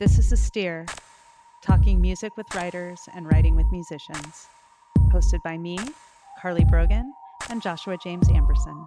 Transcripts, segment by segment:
This is The Steer, talking music with writers and writing with musicians. Hosted by me, Carly Brogan, and Joshua James Amberson.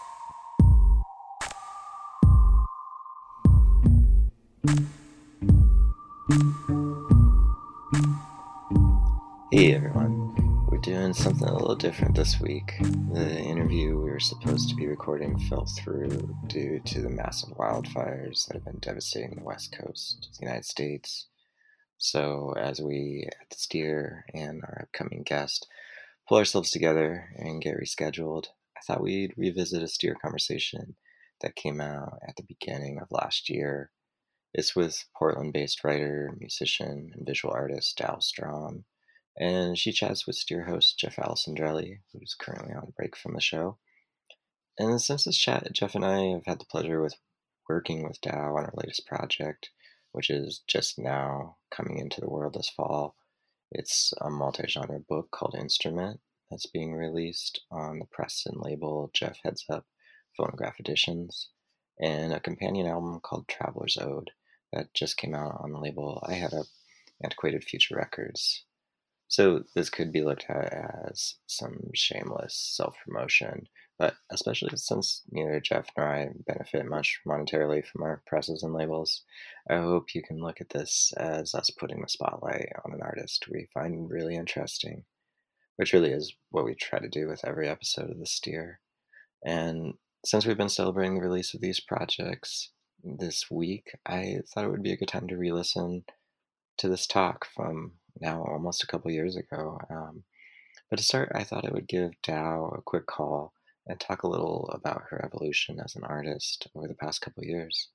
Hey everyone, we're doing something a little different this week. The interview we were supposed to be recording fell through due to the massive wildfires that have been devastating the west coast of the United States. So as we at The Steer and our upcoming guest pull ourselves together and get rescheduled, I thought we'd revisit a Steer conversation that came out at the beginning of last year. It's with Portland-based writer, musician, and visual artist Dal Strom. And she chats with Steer host Jeff Alessandrelli, who's currently on break from the show. And since this chat, Jeff and I have had the pleasure with working with Dal on our latest project, which is just now coming into the world this fall. It's a multi-genre book called Instrument that's being released on the press and label Jeff Heads Up Phonograph Editions, and a companion album called Traveler's Ode that just came out on the label I Had Up Antiquated Future Records. So this could be looked at as some shameless self-promotion, but especially since neither Jeff nor I benefit much monetarily from our presses and labels, I hope you can look at this as us putting the spotlight on an artist we find really interesting, which really is what we try to do with every episode of The Steer. And since we've been celebrating the release of these projects this week, I thought it would be a good time to re-listen to this talk from now almost a couple years ago. But to start, I thought I would give Dal a quick call and talk a little about her evolution as an artist over the past couple years.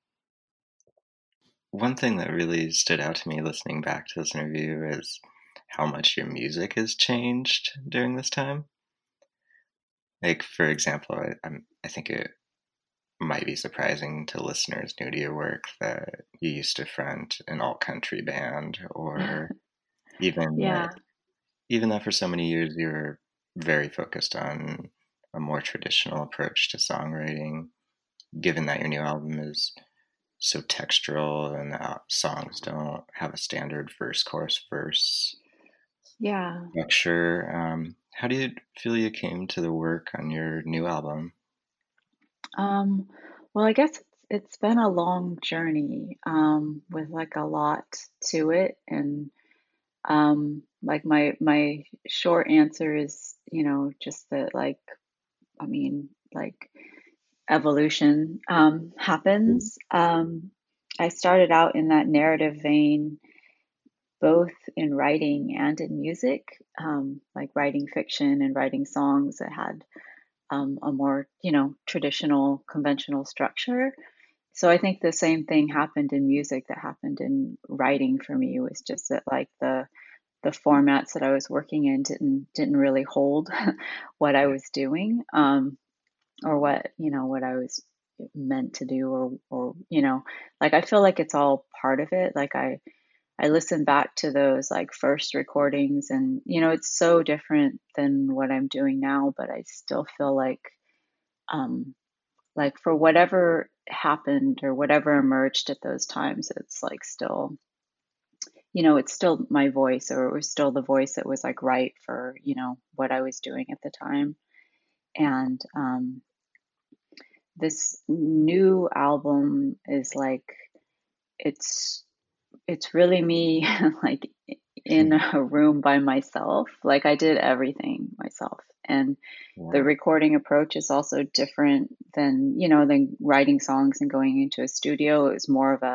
One thing that really stood out to me listening back to this interview is how much your music has changed during this time. Like, for example, I think it might be surprising to listeners new to your work that you used to front an alt-country band, or even that for so many years you were very focused on a more traditional approach to songwriting, given that your new album is so textural and the songs don't have a standard verse, chorus, verse structure. How do you feel you came to the work on your new album? Well, I guess it's been a long journey with like a lot to it, and like my short answer is, just that like evolution happens. I started out in that narrative vein, both in writing and in music, like writing fiction and writing songs that had a more, traditional, conventional structure. So I think the same thing happened in music that happened in writing for me. It was just that like the formats that I was working in didn't really hold what I was doing, or what I was meant to do, or like I feel like it's all part of it. Like I listen back to those like first recordings, and it's so different than what I'm doing now, but I still feel like for whatever happened or whatever emerged at those times, it's like still, it's still my voice, or it was still the voice that was like right for, what I was doing at the time. And this new album is like, it's really me like in a room by myself. Like I did everything myself, and the recording approach is also different than than writing songs and going into a studio. It was more of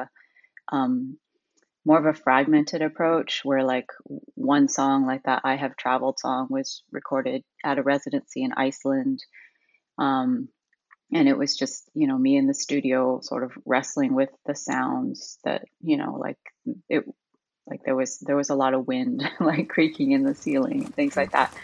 a fragmented approach, where like one song, like that I Have Traveled song, was recorded at a residency in Iceland, and it was just me in the studio sort of wrestling with the sounds that like there was a lot of wind like creaking in the ceiling, things like that.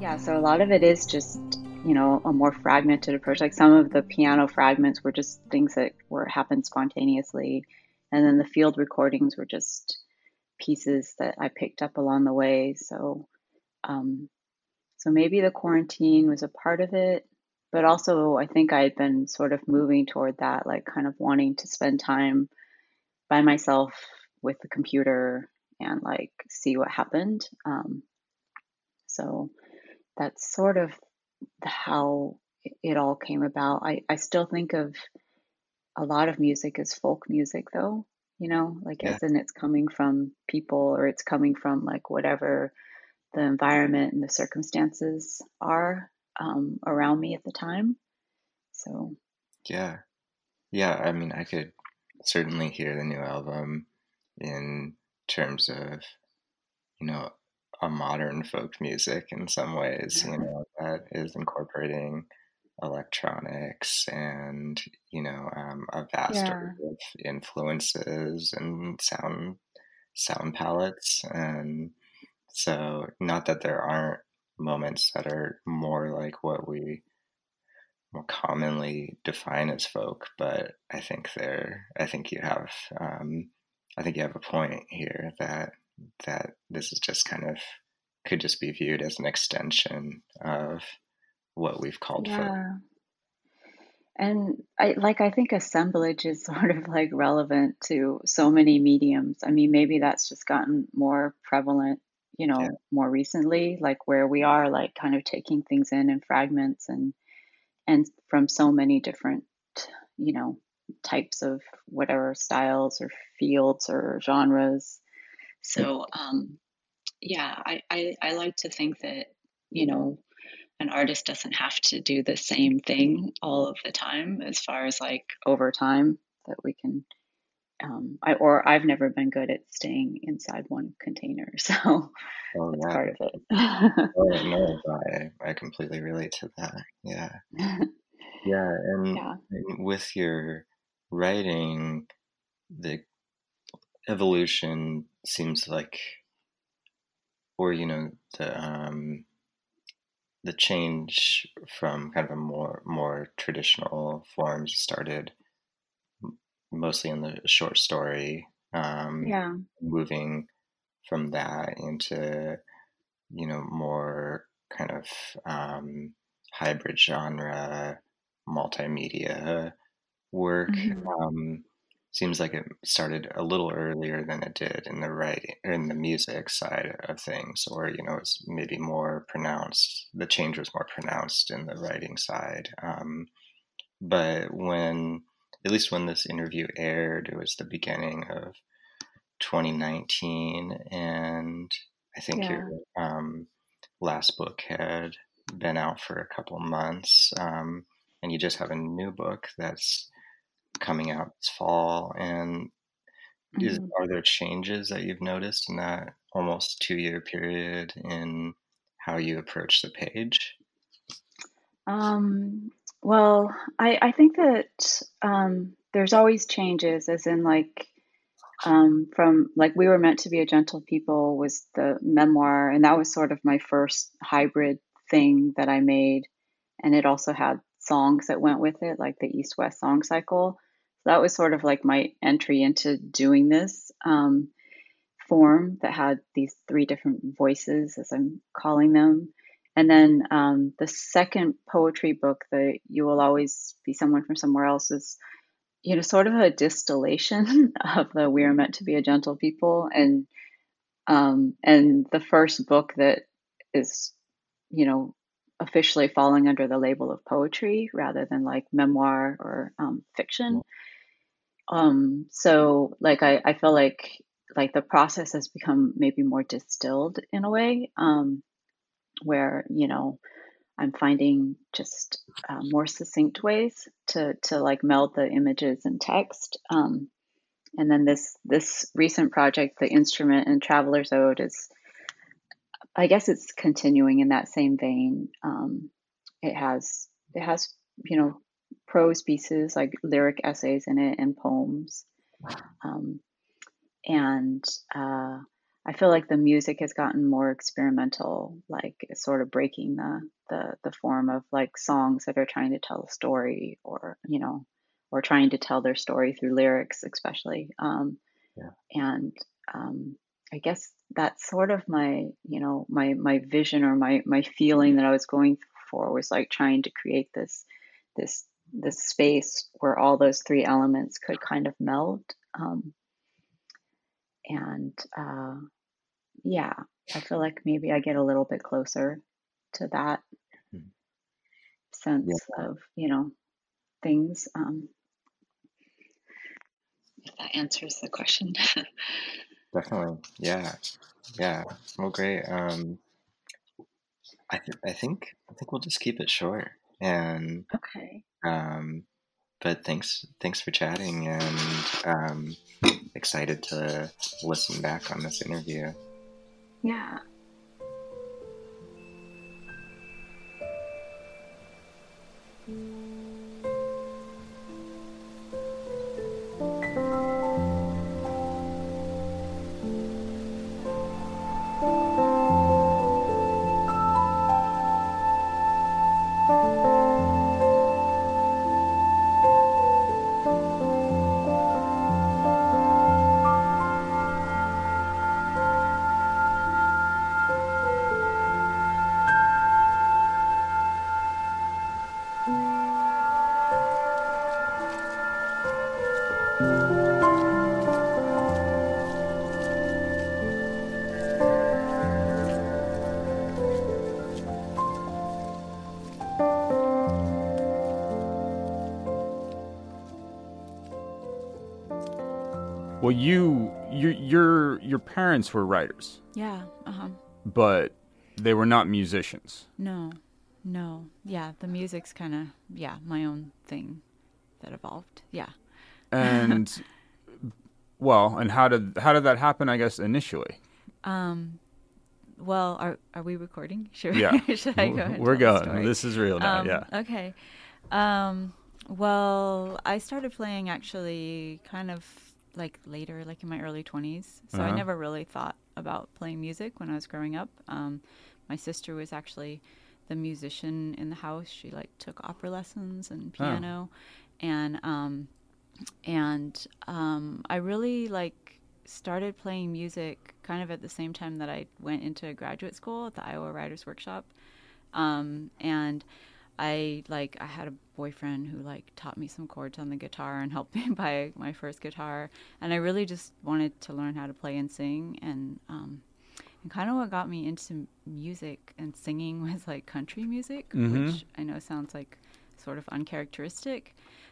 Yeah, so a lot of it is just, a more fragmented approach. Like some of the piano fragments were just things that were happened spontaneously, and then the field recordings were just pieces that I picked up along the way. Um, so maybe the quarantine was a part of it, but also I think I had been sort of moving toward that, like kind of wanting to spend time by myself with the computer and like see what happened. So that's sort of how it all came about. I still think of a lot of music as folk music, though, like Yeah, as in it's coming from people or it's coming from like whatever the environment and the circumstances are around me at the time. So, yeah, yeah. I mean, I could certainly hear the new album in terms of, you know, a modern folk music in some ways, that is incorporating electronics and, a vast yeah, array of influences and sound palettes. And so, not that there aren't moments that are more like what we more commonly define as folk, but I think you have, I think you have a point here that this is just kind of could just be viewed as an extension of what we've called folk. yeah. And I think assemblage is sort of like relevant to so many mediums. I mean, maybe that's just gotten more prevalent, Yeah, more recently, like where we are like kind of taking things in fragments and from so many different, you know, types of whatever styles or fields or genres. So yeah, I like to think that, you know, an artist doesn't have to do the same thing all of the time as far as like over time that we can I've never been good at staying inside one container, so oh that's yeah, part of it. oh no, I completely relate to that. Yeah, yeah, Yeah. and with your writing, the evolution seems like, or the change from kind of a more traditional forms started mostly in the short story, Yeah. moving from that into more kind of hybrid genre multimedia work. Hmm. um, Seems like it started a little earlier than it did in the writing or in the music side of things, or it's maybe more pronounced. The change was more pronounced in the writing side. But at least when this interview aired, it was the beginning of 2019, and I think your Yeah. um, last book had been out for a couple months, and you just have a new book that's coming out this fall. And Hmm. are there changes that you've noticed in that almost 2 year period in how you approach the page? Um, well, I think that there's always changes, as in like from like We Were Meant to Be a Gentle People was the memoir, and that was sort of my first hybrid thing that I made, and it also had songs that went with it, like the East West song cycle. So that was sort of like my entry into doing this form that had these three different voices, as I'm calling them. And then the second poetry book, the You Will Always Be Someone from Somewhere Else, is sort of a distillation of the We Are Meant to Be a Gentle People, and the first book that is, you know, officially falling under the label of poetry rather than like memoir or fiction. So like I feel like the process has become maybe more distilled in a way, where I'm finding just more succinct ways to like meld the images and text. And then this recent project, the Instrument and Traveler's Ode, is, I guess it's continuing in that same vein. It has prose pieces like lyric essays in it and poems. Um, and uh, I feel like the music has gotten more experimental, like it's sort of breaking the form of like songs that are trying to tell a story, or or trying to tell their story through lyrics, especially. Yeah. And I guess that's sort of my my vision, or my feeling that I was going for, was like trying to create this this space where all those three elements could kind of meld. And yeah, I feel like maybe I get a little bit closer to that Mhm. sense Yeah, of, things. If that answers the question. definitely. Yeah. Yeah. Well, great. I think we'll just keep it short. And Okay. um, but thanks for chatting, and excited to listen back on this interview. Yeah. Well, your parents were writers, Yeah. but they were not musicians. No. Yeah, the music's kind of, my own thing that evolved. Yeah. And well, and how did that happen? I guess initially. Well, are we recording? Should Yeah, should I go ahead and we're tell the going. story? This is real now. Yeah. Okay. Well, I started playing actually kind of like later, like in my early 20s. So I never really thought about playing music when I was growing up. My sister was actually the musician in the house. She like took opera lessons and piano, and I really like started playing music kind of at the same time that I went into graduate school at the Iowa Writers Workshop. And I had a boyfriend who like taught me some chords on the guitar and helped me buy my first guitar. And I really just wanted to learn how to play and sing. And kind of what got me into music and singing was like country music, which I know sounds like sort of uncharacteristic.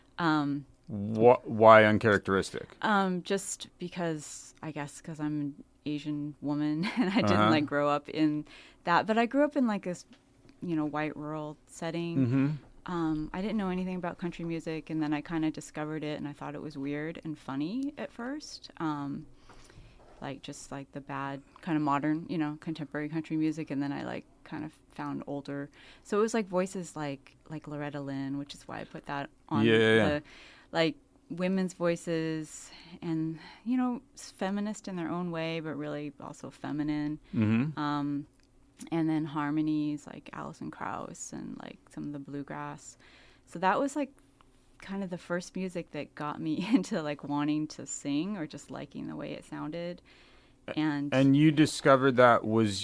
Why uncharacteristic? Just because, I guess, because I'm an Asian woman and I didn't like grow up in that, but I grew up in like this, white rural setting. I didn't know anything about country music, and then I kind of discovered it, and I thought it was weird and funny at first. Like just like the bad kind of modern, contemporary country music, and then I like kind of found older. So it was like voices like Loretta Lynn, which is why I put that on the like women's voices, and feminist in their own way, but really also feminine. And then harmonies like Alison Krauss and like some of the bluegrass. So that was like kind of the first music that got me into like wanting to sing or just liking the way it sounded. And you discovered that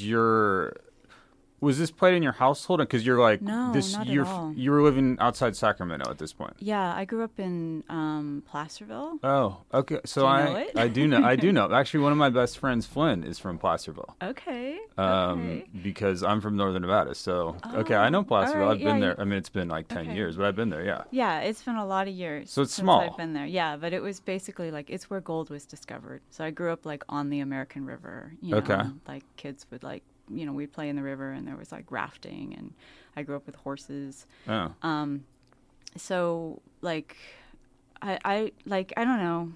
was this played in your household? Because you're like No, this. not at all. You were living outside Sacramento at this point. Yeah, I grew up in Placerville. Oh, okay. So Do you know it? I do know. I do know. Actually, one of my best friends, Flynn, is from Placerville. Okay. Because I'm from Northern Nevada. So okay, I know Placerville. all right, I've been yeah, there. I mean, it's been like 10 Okay. years, but I've been there. Yeah. Yeah, it's been a lot of years. So it's since small. I've been there. Yeah, but it was basically like it's where gold was discovered. So I grew up like on the American River. Okay. Like kids would like we'd play in the river, and there was like rafting, and I grew up with horses. Oh. So like I don't know.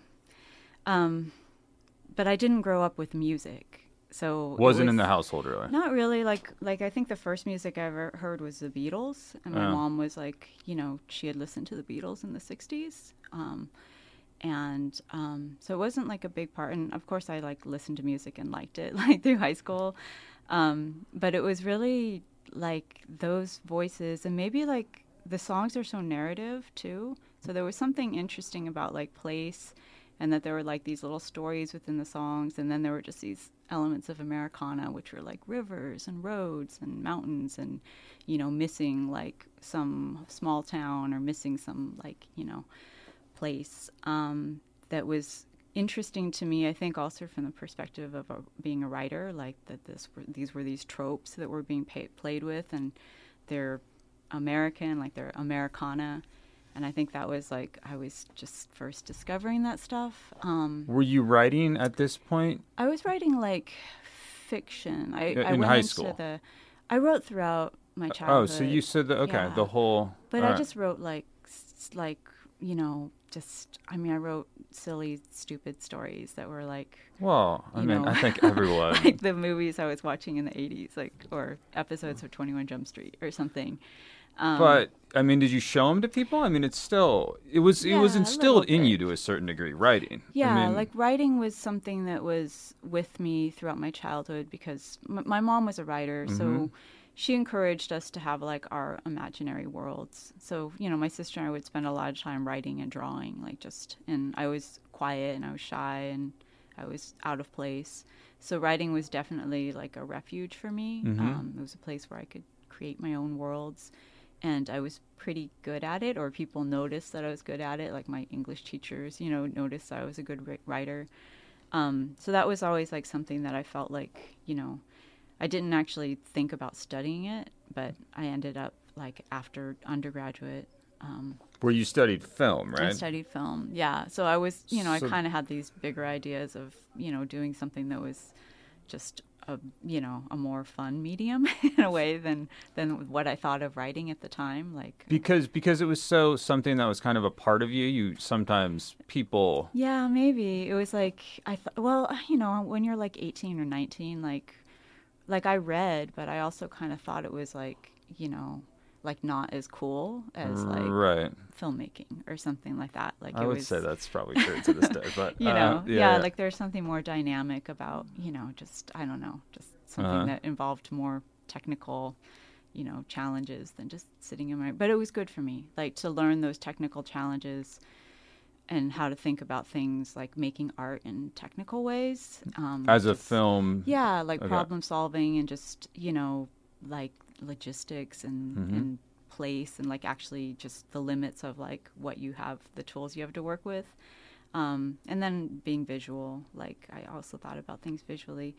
But I didn't grow up with music. So Wasn't in the household really. Not really. Like I think the first music I ever heard was the Beatles, and my mom was like, she had listened to the Beatles in the '60s, And so it wasn't like a big part. And of course, I like listened to music and liked it like through high school. But it was really like those voices, and maybe like the songs are so narrative too. So there was something interesting about like place, and that there were like these little stories within the songs, and then there were just these elements of Americana, which were like rivers and roads and mountains, and missing like some small town, or missing some like place that was interesting to me. I think also from the perspective of being a writer, like that these were these tropes that were being played with, and they're American, like they're Americana. And I think that was like, I was just first discovering that stuff. Were you writing at this point? I was writing like fiction. I in went high into school? I wrote throughout my childhood. Oh, so you said that, okay, Yeah. the whole... But all I right. just wrote like, I wrote silly, stupid stories that were like, Well, I you mean, know, I think everyone... like the movies I was watching in the 80s, like, or episodes of 21 Jump Street or something. But, I mean, did you show them to people? I mean, it was Yeah, a instilled little in bit. you to a certain degree, writing. Yeah, I mean, like writing was something that was with me throughout my childhood, because my mom was a writer, so she encouraged us to have like our imaginary worlds. So, my sister and I would spend a lot of time writing and drawing, and I was quiet and I was shy and I was out of place. So writing was definitely like a refuge for me. It was a place where I could create my own worlds. And I was pretty good at it, or people noticed that I was good at it. Like my English teachers, noticed that I was a good writer. So that was always like something that I felt like, I didn't actually think about studying it, but I ended up like after undergraduate. where you studied film, right? I studied film, yeah. So I was, I So- kind of had these bigger ideas of, doing something that was just a more fun medium in a way than what I thought of writing at the time. Like Because it was something that was kind of a part of you. Sometimes people... yeah, maybe it was like well, when you're like 18 or 19, like I read, but I also kind of thought it was like like not as cool as like Right. filmmaking or something like that. Like I it would was, say that's probably true to this day, but yeah, like there's something more dynamic about, just, I don't know, just something that involved more technical, challenges than just sitting in my, but it was good for me, like to learn those technical challenges and how to think about things like making art in technical ways. as a just- film... Yeah, like Okay. problem solving and just, like logistics and place, and like actually just the limits of like what you have, the tools you have to work with. And then being visual, like I also thought about things visually.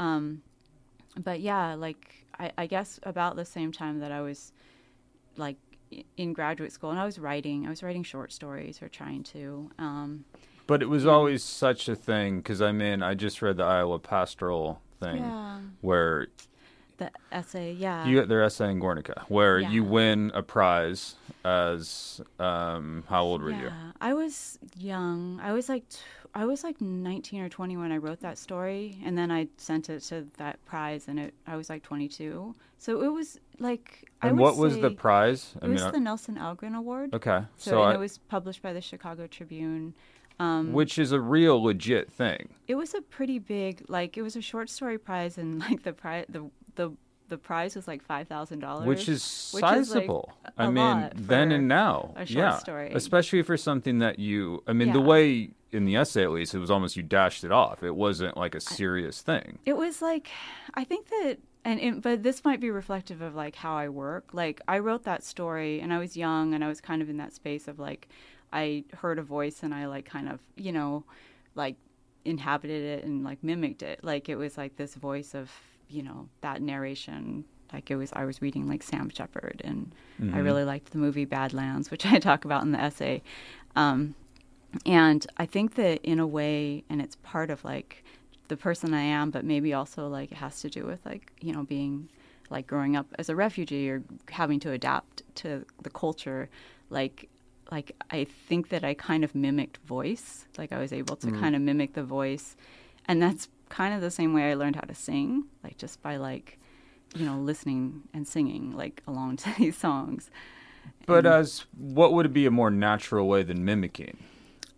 But yeah, like I guess about the same time that I was like in graduate school and I was writing short stories, or trying to. But it was always such a thing, because I just read the Iowa Pastoral thing, Yeah. where The essay, yeah. they're essaying Guernica, where Yeah. you win a prize as how old were you? Yeah, I was young. I was like 19 or 20 when I wrote that story, and then I sent it to that prize, and I was like 22. So it was like And what was the prize? It was the Nelson Algren Award. Okay, So, it was published by the Chicago Tribune. which is a real legit thing. It was a pretty big, like it was a short story prize, and like the prize was like $5,000, Which is sizable. like, I a mean, lot then for and now. a short yeah. story. Especially for something that the Yeah. way in the essay, at least, it was almost you dashed it off. It wasn't like a serious thing. It was like, I think that, but this might be reflective of like how I work. Like I wrote that story and I was young and I was kind of in that space of like, I heard a voice and I like kind of, like inhabited it and like mimicked it. Like it was like this voice of, that narration. Like I was reading like Sam Shepard, and I really liked the movie Badlands, which I talk about in the essay. And I think that in a way, and it's part of like the person I am, but maybe also like it has to do with like, being like growing up as a refugee or having to adapt to the culture. Like I think that I kind of mimicked voice. Like I was able to kind of mimic the voice. And that's kind of the same way I learned how to sing, like just by like, listening and singing like along to these songs. But what would be a more natural way than mimicking?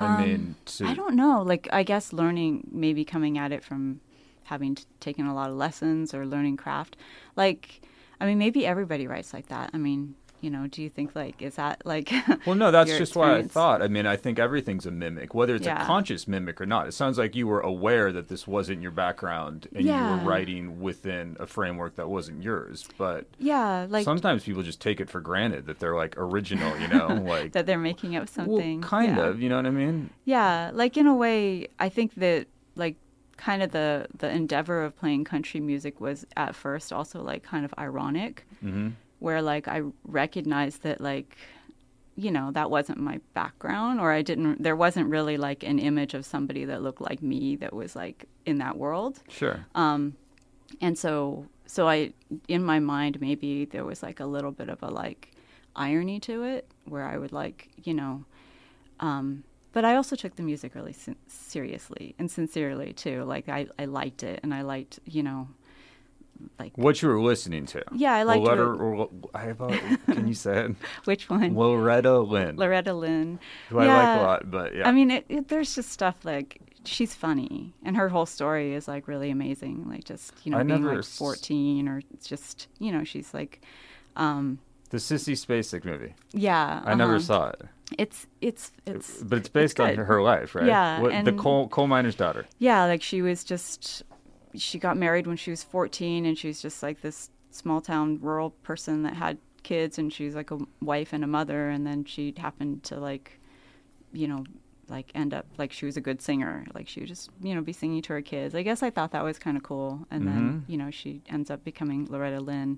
I mean, I don't know. Like, I guess learning, maybe coming at it from having taken a lot of lessons or learning craft. Like, I mean, maybe everybody writes like that. I mean, you know, do you think, like, is that, like, well, no, that's just why I experience? thought. I mean, I think everything's a mimic, whether it's a Yeah. conscious mimic or not. It sounds like you were aware that this wasn't your background and you Yeah. were writing within a framework that wasn't yours. But Yeah, like, sometimes people just take it for granted that they're, like, original, you know? Like, that they're making up something. well, kind Yeah. of, you know what I mean? Yeah, like, in a way, I think that, like, kind of the endeavor of playing country music was at first also, like, kind of ironic. Mm-hmm. Where, like, I recognized that, like, you know, that wasn't my background, or there wasn't really, like, an image of somebody that looked like me that was, like, in that world. Sure. And so I, in my mind, maybe there was, like, a little bit of a, like, irony to it, where I would, like, you know, but I also took the music really seriously and sincerely, too. Like, I liked it, and I liked, you know, like, What you were listening to. yeah, I liked Can you say it? which one? Loretta Lynn. Loretta Lynn. Who I like a lot, but yeah. I mean, there's just stuff like, she's funny, and her whole story is, like, really amazing. Like, just, you know, I being never like 14, or it's just, you know, she's like, the Sissy Spacek movie. yeah. I never saw it. It's But it's based on good. her life, right? Yeah, The and- coal miner's daughter. yeah, like, she got married when she was 14, and she's just like this small town rural person that had kids, and she's like a wife and a mother, and then she happened to, like, you know, like, end up, like, she was a good singer, like, she would just, you know, be singing to her kids. I guess I thought that was kind of cool. And then, you know, she ends up becoming Loretta Lynn.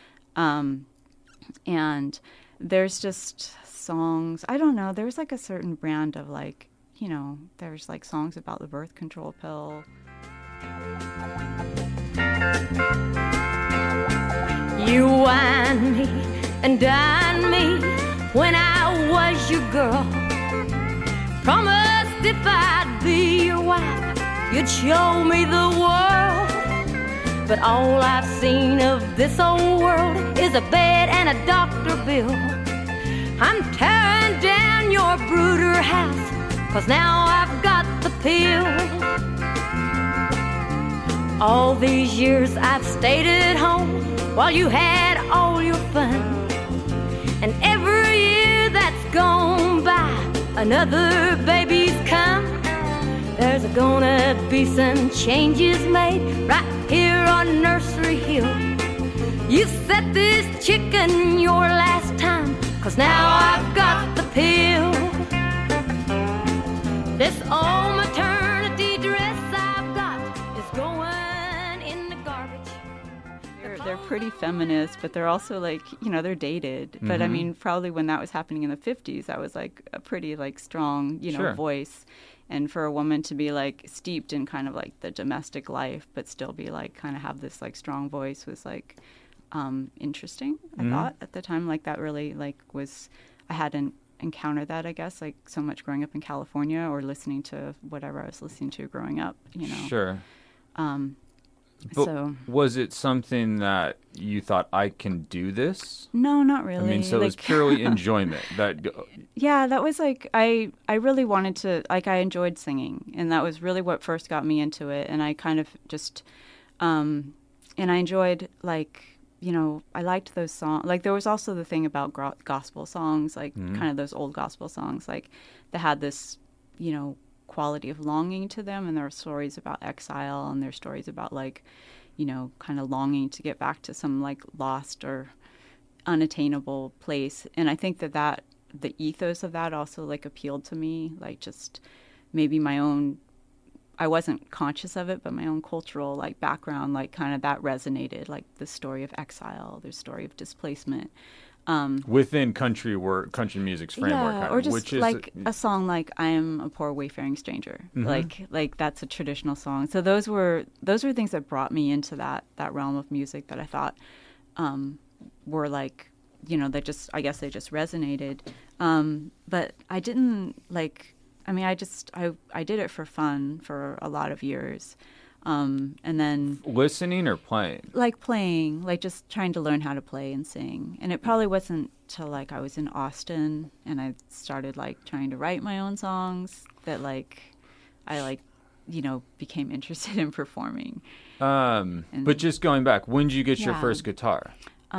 And there's just songs, I don't know, there's, like, a certain brand of, like, you know, there's, like, songs about the birth control pill. You wine me and dine me when I was your girl. Promised if I'd be your wife, you'd show me the world. But all I've seen of this old world is a bed and a doctor bill. I'm tearing down your brooder house, 'cause now I've got the pill. All these years I've stayed at home while you had all your fun. And every year that's gone by, another baby's come. There's gonna be some changes made right here on Nursery Hill. You set this chicken your last time, 'cause now I've got the pill. This old maternity dress I've got is going in the garbage. They're pretty feminist, but they're also, like, you know, they're dated. But I mean, probably when that was happening in the 50s, that was, like, a pretty, like, strong, you know, Sure. voice. And for a woman to be, like, steeped in kind of, like, the domestic life, but still be, like, kind of have this, like, strong voice was, like, interesting, I thought, at the time. Like, that really, like, was, I hadn't encountered that, I guess, like, so much growing up in California, or listening to whatever I was listening to growing up, you know. Sure. But So was it something that you thought, I can do this? no, not really. I mean, so it was Like, purely enjoyment. yeah, that was, like, I really wanted to, like, I enjoyed singing, and that was really what first got me into it. And I kind of just, and I enjoyed, like, you know, I liked those songs. Like, there was also the thing about gospel songs, like, kind of those old gospel songs, like, that had this, you know, quality of longing to them. And there are stories about exile, and there are stories about, like, you know, kind of longing to get back to some, like, lost or unattainable place. And I think that the ethos of that also, like, appealed to me, like, just maybe my own, I wasn't conscious of it, but my own cultural, like, background, like, kind of that resonated, like, the story of exile, the story of displacement. Within country music's framework, Yeah, kind or of, just which is like a song like "I Am a Poor Wayfaring Stranger," like that's a traditional song. So those were things that brought me into that realm of music that I thought were, like, you know, that just, I guess they just resonated. But I didn't, like, I mean, I did it for fun for a lot of years. And then listening or playing? Like playing, like just trying to learn how to play and sing. And it probably wasn't till like I was in Austin and I started like trying to write my own songs that like I like, you know, became interested in performing. But just going back, when did you get your first guitar?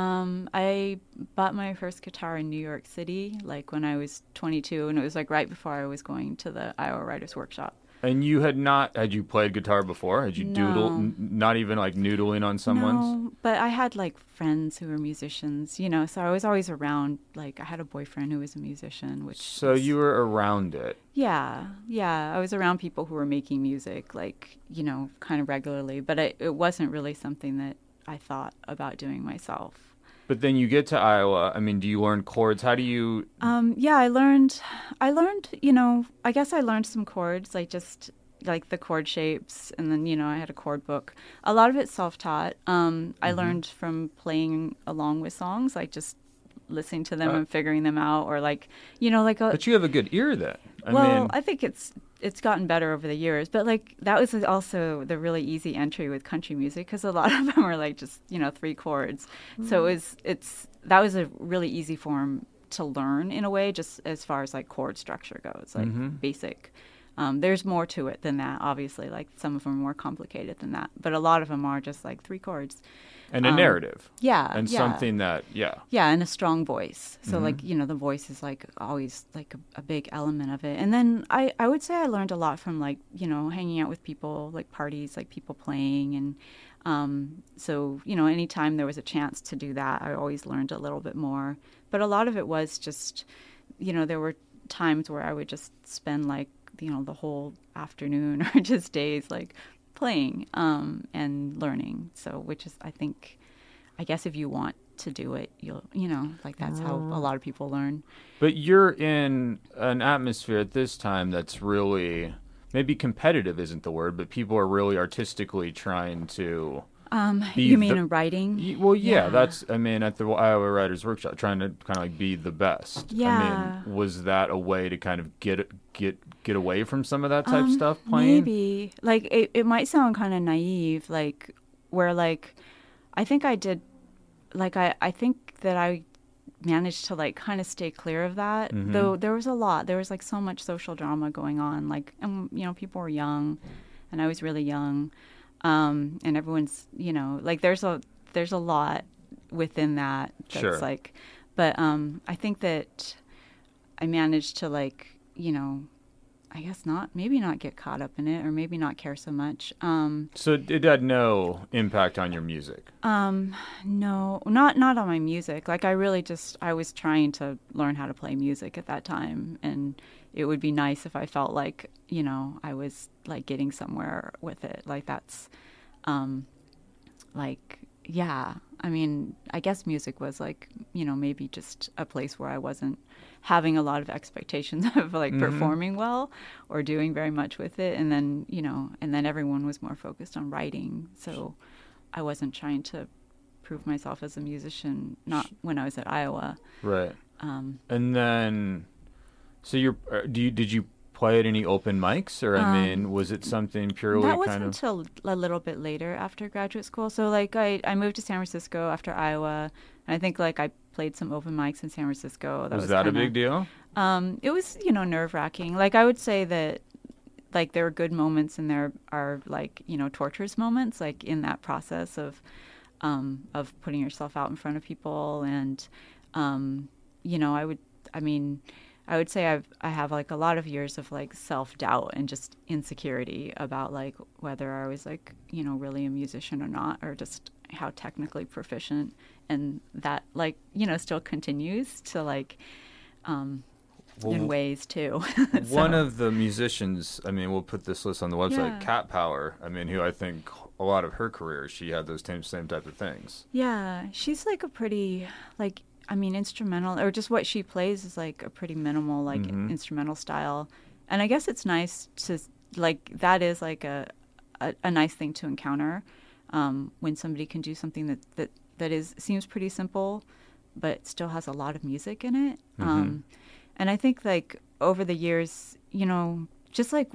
I bought my first guitar in New York City, like when I was 22, and it was like right before I was going to the Iowa Writers Workshop. And you had you played guitar before? Had you not even like noodling on someone's? No, but I had like friends who were musicians, you know, so I was always around, like I had a boyfriend who was a musician, So you were around it? Yeah. I was around people who were making music, like, you know, kind of regularly, but it wasn't really something that I thought about doing myself. But then you get to Iowa. I mean, do you learn chords? How do you? Yeah, I learned, you know, I guess I learned some chords, like just like the chord shapes. And then, you know, I had a chord book. A lot of it's self-taught. I learned from playing along with songs, like just listening to them and figuring them out, or like, you know, like But you have a good ear then. I think it's gotten better over the years, but like that was also the really easy entry with country music, because a lot of them are like just, you know, 3 chords. So that was a really easy form to learn in a way, just as far as like chord structure goes, like basic. There's more to it than that, obviously. Like some of them are more complicated than that, but a lot of them are just like 3 chords. And a narrative. Yeah. And something that, Yeah, and a strong voice. So like, you know, the voice is like always like a big element of it. And then I would say I learned a lot from like, you know, hanging out with people, like parties, like people playing. And so, you know, anytime there was a chance to do that, I always learned a little bit more. But a lot of it was just, you know, there were times where I would just spend like, you know, the whole afternoon or just days like playing and learning. So, which is, I guess if you want to do it, you'll, you know, like that's how a lot of people learn. But you're in an atmosphere at this time that's really, maybe competitive isn't the word, but people are really artistically trying to you mean in writing? Well, yeah, that's, I mean, at the Iowa Writers Workshop, trying to kind of like be the best. Yeah. I mean, was that a way to kind of get away from some of that type of stuff playing? Maybe. Like, it might sound kind of naive, like, where, like, I think I did, like, I think that I managed to, like, kind of stay clear of that, though there was a lot. There was, like, so much social drama going on, like, and, you know, people were young, and I was really young. And everyone's, you know, like there's a lot within that that's like, but I think that I managed to, like, you know, I guess maybe not get caught up in it, or maybe not care so much. So it had no impact on your music? No, not on my music. Like I was trying to learn how to play music at that time, and it would be nice if I felt like, you know, I was like getting somewhere with it. Like that's, like, yeah, I mean, I guess music was like, you know, maybe just a place where I wasn't having a lot of expectations of like performing well or doing very much with it. And then, you know, everyone was more focused on writing. So I wasn't trying to prove myself as a musician, not when I was at Iowa. Right. And then, so did you play at any open mics, or I mean, was it something purely that wasn't until a little bit later after graduate school. So like I moved to San Francisco after Iowa, and I think like I played some open mics in San Francisco. Was that kinda a big deal? It was, you know, nerve-wracking. Like I would say that like there are good moments and there are like, you know, torturous moments like in that process of putting yourself out in front of people. And you know, I would say I have like a lot of years of like self-doubt and just insecurity about like whether I was like, you know, really a musician or not, or just how technically proficient. And that like, you know, still continues to like in ways too. So. One of the musicians, I mean, we'll put this list on the website, Cat Power, I mean, who I think a lot of her career, she had those same type of things. Yeah, she's like a pretty like, I mean, instrumental, or just what she plays is like a pretty minimal, like instrumental style. And I guess it's nice to, like, that is like a nice thing to encounter when somebody can do something that seems pretty simple, but still has a lot of music in it. And I think like over the years, you know, just like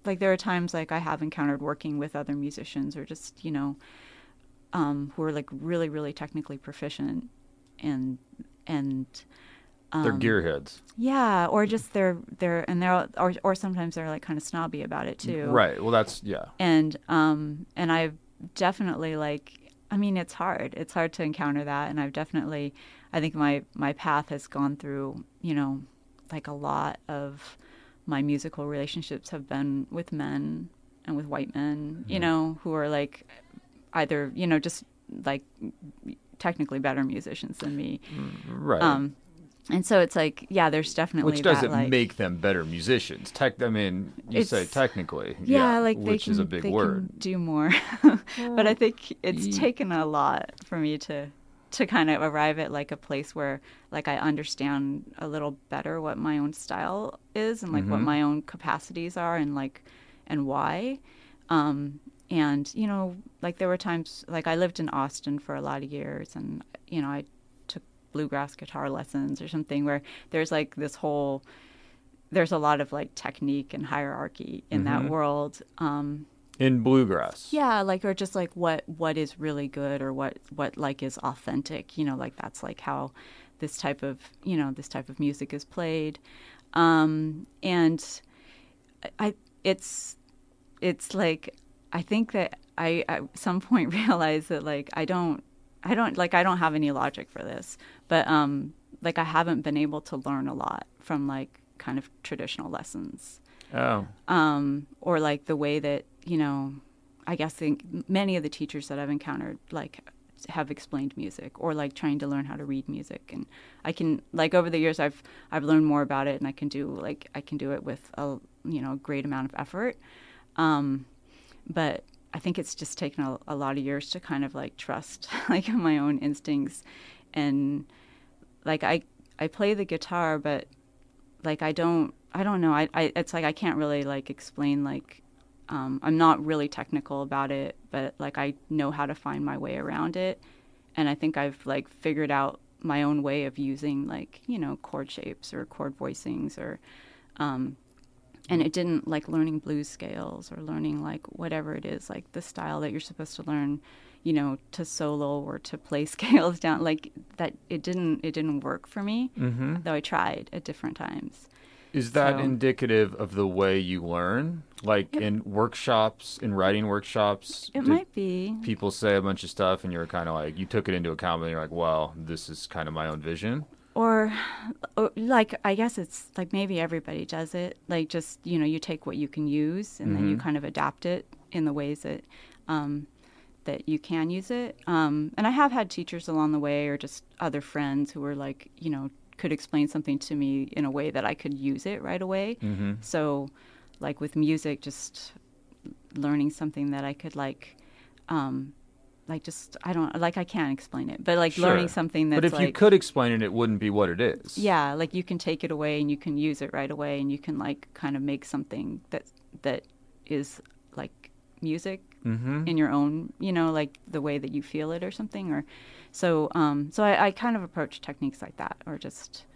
like there are times like I have encountered working with other musicians or just, who are like really, really technically proficient and they're gearheads. Yeah, or just or sometimes they're like kind of snobby about it too. Right. Well, that's yeah. And I've definitely it's hard. It's hard to encounter that, and I think my path has gone through, like a lot of my musical relationships have been with men and with white men, who are like either, just like technically better musicians than me. Right. And so it's like, yeah, there's definitely which doesn't that, like, make them better musicians. You say technically, like which is a big word. Can do more, but I think it's taken a lot for me to kind of arrive at like a place where like I understand a little better what my own style is and like what my own capacities are and why. And like there were times like I lived in Austin for a lot of years, and I took bluegrass guitar lessons or something where there's like there's a lot of like technique and hierarchy in that world. In bluegrass. Yeah, like, or just like what is really good or what like is authentic, like that's like how this type of music is played. And it's like, I think that I at some point realized that like I don't have any logic for this, but like I haven't been able to learn a lot from like kind of traditional lessons. Oh. Or like the way that, I guess many of the teachers that I've encountered like have explained music or like trying to learn how to read music, and I can like over the years I've learned more about it, and I can do it with a great amount of effort. But I think it's just taken a lot of years to kind of like trust like my own instincts, and like I play the guitar, but like I don't know. It's like I can't really like explain like I'm not really technical about it, but like I know how to find my way around it, and I think I've like figured out my own way of using like chord shapes or chord voicings or and it didn't like learning blues scales or learning like whatever it is, like the style that you're supposed to learn, to solo or to play scales down, like that. It didn't work for me, though I tried at different times. Is that indicative of the way you learn? Like in workshops, in writing workshops? It might be. People say a bunch of stuff and you're kind of like, you took it into account and you're like, well, this is kind of my own vision? Or like, I guess it's like maybe everybody does it. Like just, you take what you can use and then you kind of adapt it in the ways that that you can use it. And I have had teachers along the way or just other friends who were like, could explain something to me in a way that I could use it right away. So like with music, just learning something that I could like just, I can't explain it, but like learning something that's But if you could explain it, it wouldn't be what it is. Yeah. Like you can take it away and you can use it right away and you can like kind of make something that is like music in your own, like the way that you feel it or something, or so I kind of approach techniques like that, or just,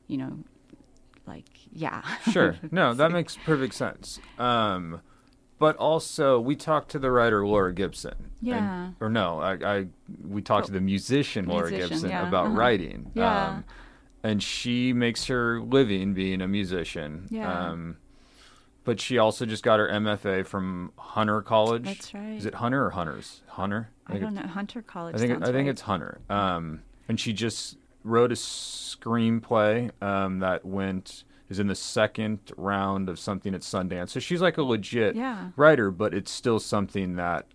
like, yeah. Sure. No, that makes perfect sense. But also, we talked to the writer Laura Gibson. Yeah. We talked to the musician Laura Gibson about writing. Yeah. And she makes her living being a musician. Yeah. But she also just got her MFA from Hunter College. Is it Hunter or Hunters? Hunter? I don't know. Hunter College. I think it's Hunter. And she just wrote a screenplay that is in the second round of something at Sundance. So she's like a legit writer, but it's still something that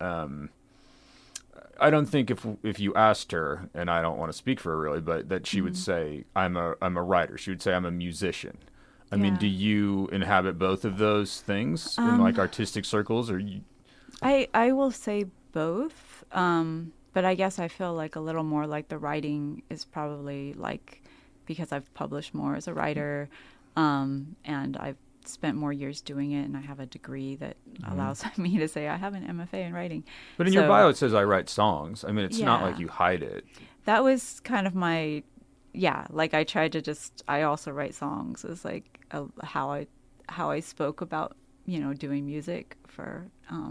I don't think if you asked her, and I don't want to speak for her really, but that she would say I'm a writer. She would say I'm a musician. I mean, do you inhabit both of those things in like artistic circles, or you? I will say both, but I guess I feel like a little more like the writing is probably like because I've published more as a writer, and I've spent more years doing it, and I have a degree that allows me to say I have an MFA in writing. But in your bio it says I write songs. I mean, it's not like you hide it. That was kind of my. Yeah, like I tried to I also write songs as like how I spoke about doing music for,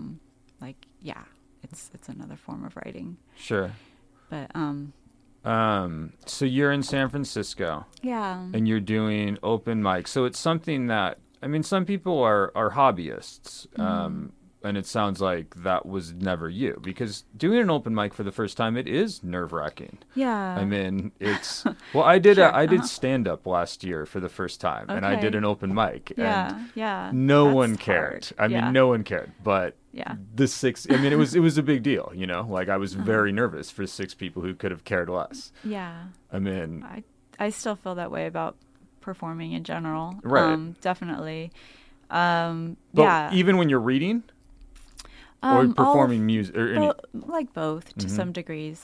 it's another form of writing. Sure. But, so you're in San Francisco. Yeah. And you're doing open mic. So it's something that, some people are hobbyists. And it sounds like that was never you, because doing an open mic for the first time, it is nerve-wracking. Yeah. It's well, I did sure. I did stand up last year for the first time, and I did an open mic. Yeah, and no one cared. No one cared, but the 6. It was a big deal. Like I was very nervous for 6 people who could have cared less. Yeah. I still feel that way about performing in general. Right. Definitely. But even when you're reading. Or performing music? Like both, to some degrees.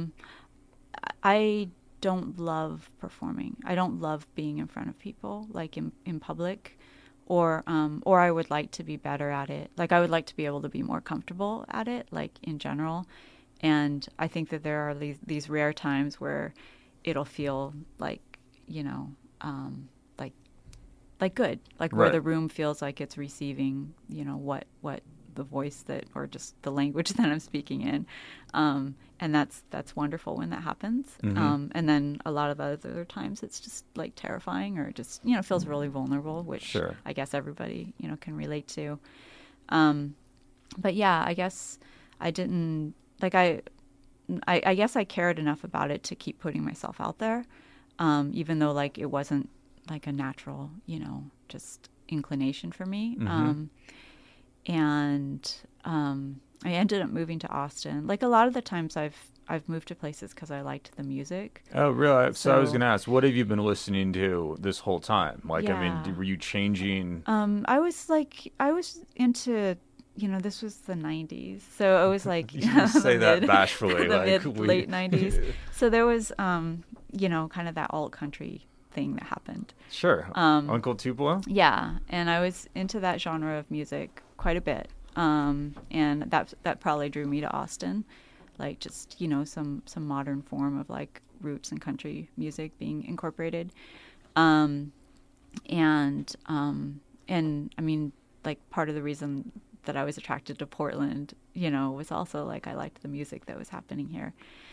I don't love performing. I don't love being in front of people, like in public, or I would like to be better at it. Like I would like to be able to be more comfortable at it, like in general. And I think that there are these rare times where it'll feel like, like good, like where the room feels like it's receiving, what the voice or just the language that I'm speaking in. And that's wonderful when that happens. And then a lot of other times it's just like terrifying, or just, feels really vulnerable, which I guess everybody, can relate to. But yeah, I guess I didn't, like, I guess I cared enough about it to keep putting myself out there. Even though like it wasn't like a natural, just inclination for me. And I ended up moving to Austin. Like a lot of the times I've moved to places because I liked the music. Oh, really? So I was going to ask, what have you been listening to this whole time? Like, were you changing? I was into, this was the 90s. So it was like... You say that bashfully. Late 90s. So there was, kind of that alt country thing that happened. Sure. Uncle Tupelo? Yeah. And I was into that genre of music quite a bit, and that probably drew me to Austin, like just some modern form of like roots and country music being incorporated, and like part of the reason that I was attracted to Portland, was also like I liked the music that was happening here,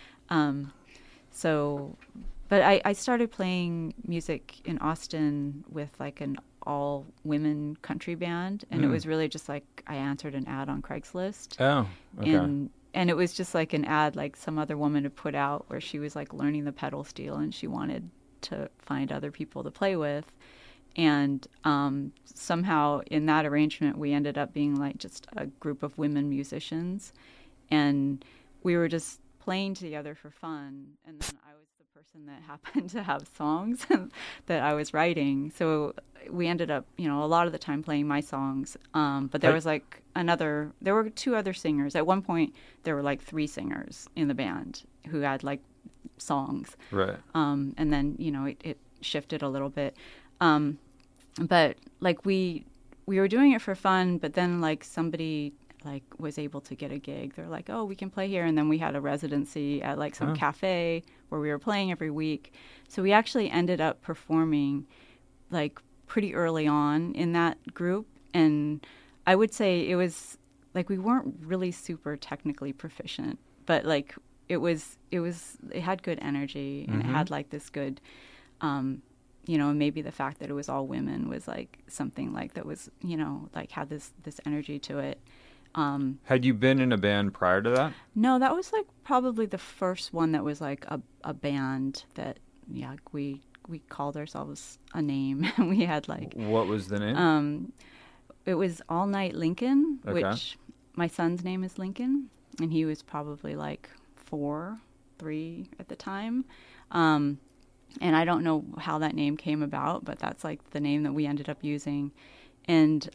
but I started playing music in Austin with like an all-women country band, and it was really just like I answered an ad on Craigslist. Oh, okay. And it was just like an ad like some other woman had put out where she was like learning the pedal steel, and she wanted to find other people to play with. And somehow in that arrangement, we ended up being like just a group of women musicians, and we were just playing together for fun. And then I was the person that happened to have songs that I was writing. So we ended up, a lot of the time playing my songs. But there was like there were 2 other singers. At one point, there were like 3 singers in the band who had like songs. Right. And then, it shifted a little bit. But like we were doing it for fun, but then like somebody like was able to get a gig. They're like, oh, we can play here. And then we had a residency at like some cafe where we were playing every week. So we actually ended up performing like pretty early on in that group. And I would say it was like, we weren't really super technically proficient, but like it had good energy, and it had like this good, and maybe the fact that it was all women was like something like that was, like had this energy to it. Had you been in a band prior to that? No, that was like probably the first one that was like a band that, we called ourselves a name. We had like... What was the name? It was All Night Lincoln, which my son's name is Lincoln, and he was probably like 3 at the time. And I don't know how that name came about, but that's like the name that we ended up using. And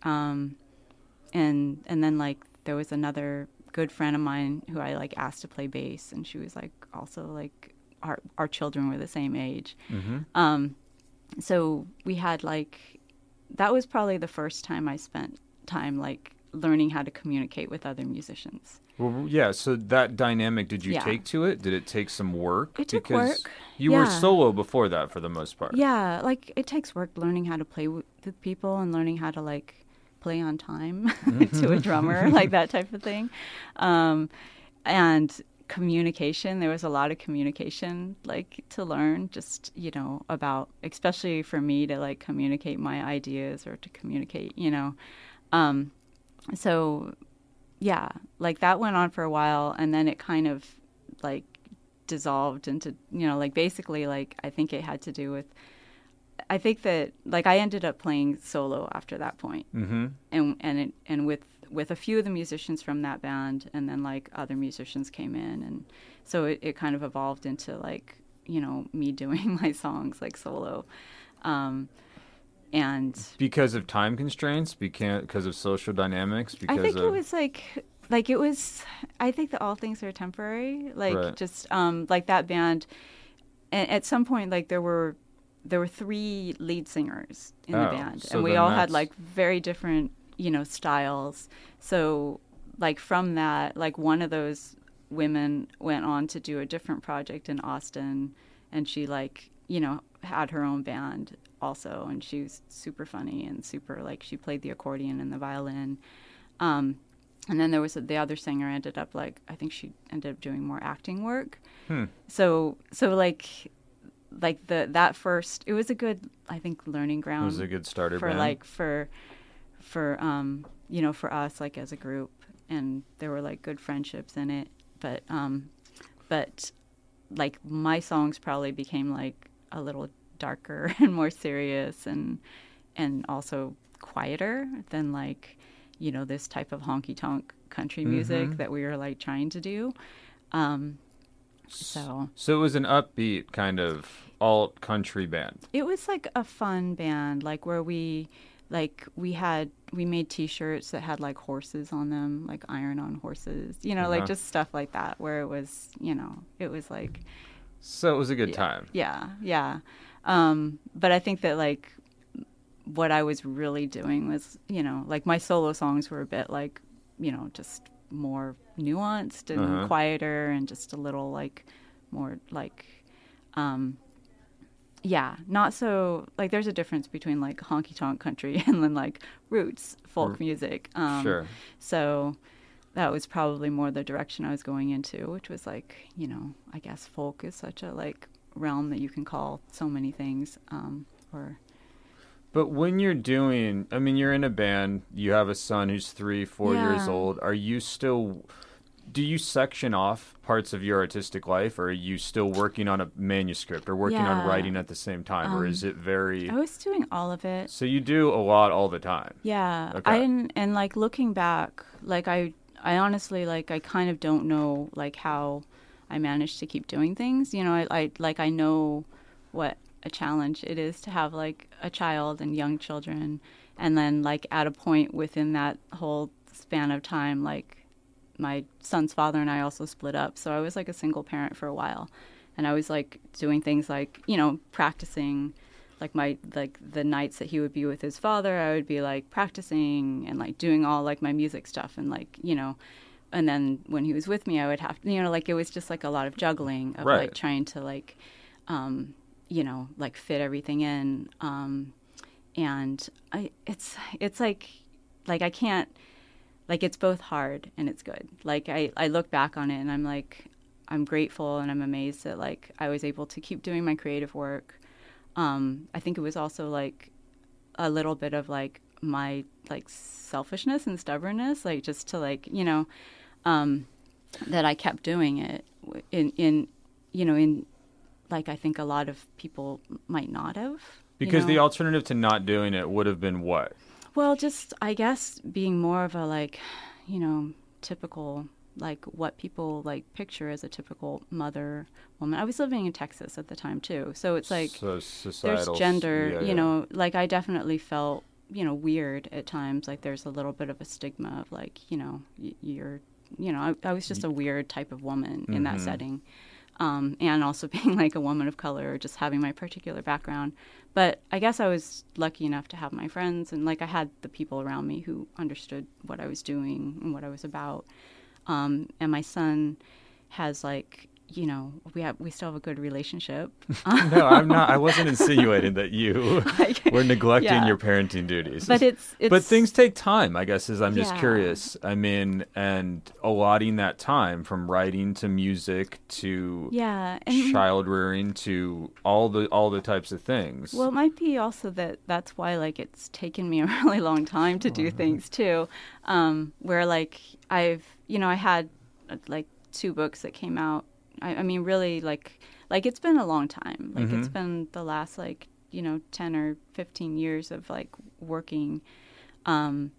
then like there was another good friend of mine who I like asked to play bass, and she was like also like our children were the same age. So we had like, that was probably the first time I spent time like learning how to communicate with other musicians. Well, yeah. So that dynamic, did you take to it? Did it take some work? It took work. You were solo before that for the most part. Yeah, like it takes work learning how to play with people and learning how to like play on time to a drummer, like that type of thing. And communication, there was a lot of communication, like, to learn, just, you know, about, especially for me, to like communicate my ideas or to communicate, you know. So yeah, like that went on for a while, and then it kind of like dissolved into, you know, like basically, like, I think it had to do with, I think that, like, I ended up playing solo after that point. And with a few of the musicians from that band, and then like other musicians came in, and so it kind of evolved into, like, you know, me doing my songs like solo. And because of time constraints, because of social dynamics, because I think it was like it was, I think that all things are temporary, like, right. Just like that band, and at some point, like, there were 3 lead singers in the band, so and we all had like very different, you know, styles. So like from that, like one of those women went on to do a different project in Austin, and she, like, you know, had her own band also, and she was super funny and super, like, she played the accordion and the violin. And then there was the other singer ended up, like, I think she ended up doing more acting work. So like that first, it was a good, I think, learning ground. It was a good starter for band. Like for you know, for us, like, as a group, and there were like good friendships in it. But like my songs probably became like a little darker and more serious, and also quieter than, like, you know, this type of honky tonk country music that we were like trying to do. So it was an upbeat kind of alt country band. It was like a fun band, like, where we made T-shirts that had like horses on them, like iron-on horses, you know, like just stuff like that, where it was, you know, it was like. So it was a good time. Yeah. But I think that, like, what I was really doing was, you know, like, my solo songs were a bit like, you know, just more nuanced and quieter, and just a little like more like, yeah, not so, like, there's a difference between like honky tonk country and then like roots folk music. Sure. So that was probably more the direction I was going into, which was like, you know, I guess folk is such a like realm that you can call so many things. But when you're doing, I mean, you're in a band, you have a son who's 3-4 years old. Are you still, do you section off parts of your artistic life, or are you still working on a manuscript or working on writing at the same time? Or is it very... I was doing all of it. So you do a lot all the time. Yeah. Okay. And like looking back, like I honestly, like, I kind of don't know like how I managed to keep doing things. You know, I know what a challenge it is to have like a child and young children, and then like at a point within that whole span of time, like my son's father and I also split up, so I was like a single parent for a while, and I was like doing things like, you know, practicing, like the nights that he would be with his father, I would be like practicing and like doing all like my music stuff, and like, you know, and then when he was with me I would have to, you know, like, it was just like a lot of juggling of like trying to like you know, like fit everything in. And it's like I can't, like, it's both hard and it's good. Like I look back on it and I'm like, I'm grateful and I'm amazed that like I was able to keep doing my creative work. I think it was also like a little bit of like my like selfishness and stubbornness, like just to like, you know, that I kept doing it in you know, in like, I think a lot of people might not have. Because the alternative to not doing it would have been what? Well, just, I guess, being more of a, like, you know, typical, like, what people, like, picture as a typical mother, woman. I was living in Texas at the time, too. So it's like, so there's gender, you know, like, I definitely felt, you know, weird at times. Like, there's a little bit of a stigma of, like, you know, you're, you know, I was just a weird type of woman in that setting. And also being like a woman of color, or just having my particular background. But I guess I was lucky enough to have my friends, and like I had the people around me who understood what I was doing and what I was about. And my son has like, we still have a good relationship. No, I'm not. I wasn't insinuating that you were neglecting your parenting duties. But things take time, I guess, I'm just curious. I mean, and allotting that time from writing to music to child rearing to all the types of things. Well, it might be also that's why like it's taken me a really long time to do things too. Where like I had like 2 books that came out. I mean, really, like it's been a long time. Like it's been the last 10 or 15 years of like working, and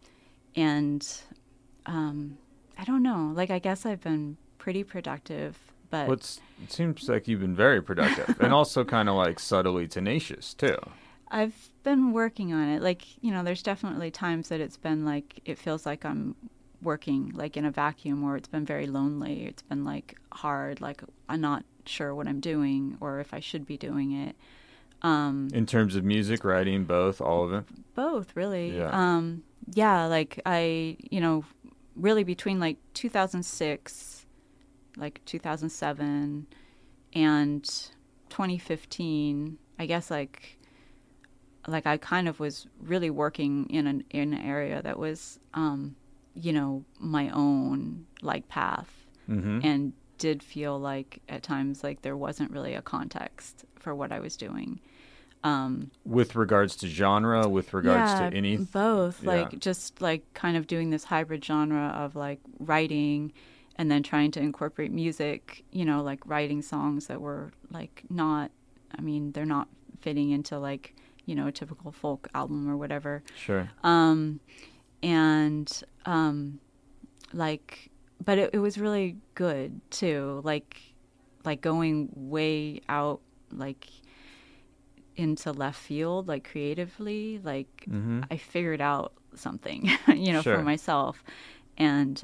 I don't know. Like I guess I've been pretty productive, but it seems like you've been very productive, and also kind of like subtly tenacious too. I've been working on it. Like there's definitely times that it's been like it feels like I'm working like in a vacuum, or it's been very lonely. It's been like hard, like I'm not sure what I'm doing or if I should be doing it. In terms of music, writing, both, all of it? Both, really. Yeah. Like I, really between like 2006, like 2007 and 2015, I guess like I kind of was really working in an area that was, my own like path, and did feel like at times like there wasn't really a context for what I was doing. With regards to genre, with regards to any? Both. Like just like kind of doing this hybrid genre of like writing and then trying to incorporate music, like writing songs that were like not, I mean, they're not fitting into like, a typical folk album or whatever. Sure. But it was really good too. Like going way out, like into left field, like creatively, like I figured out something, Sure. for myself. And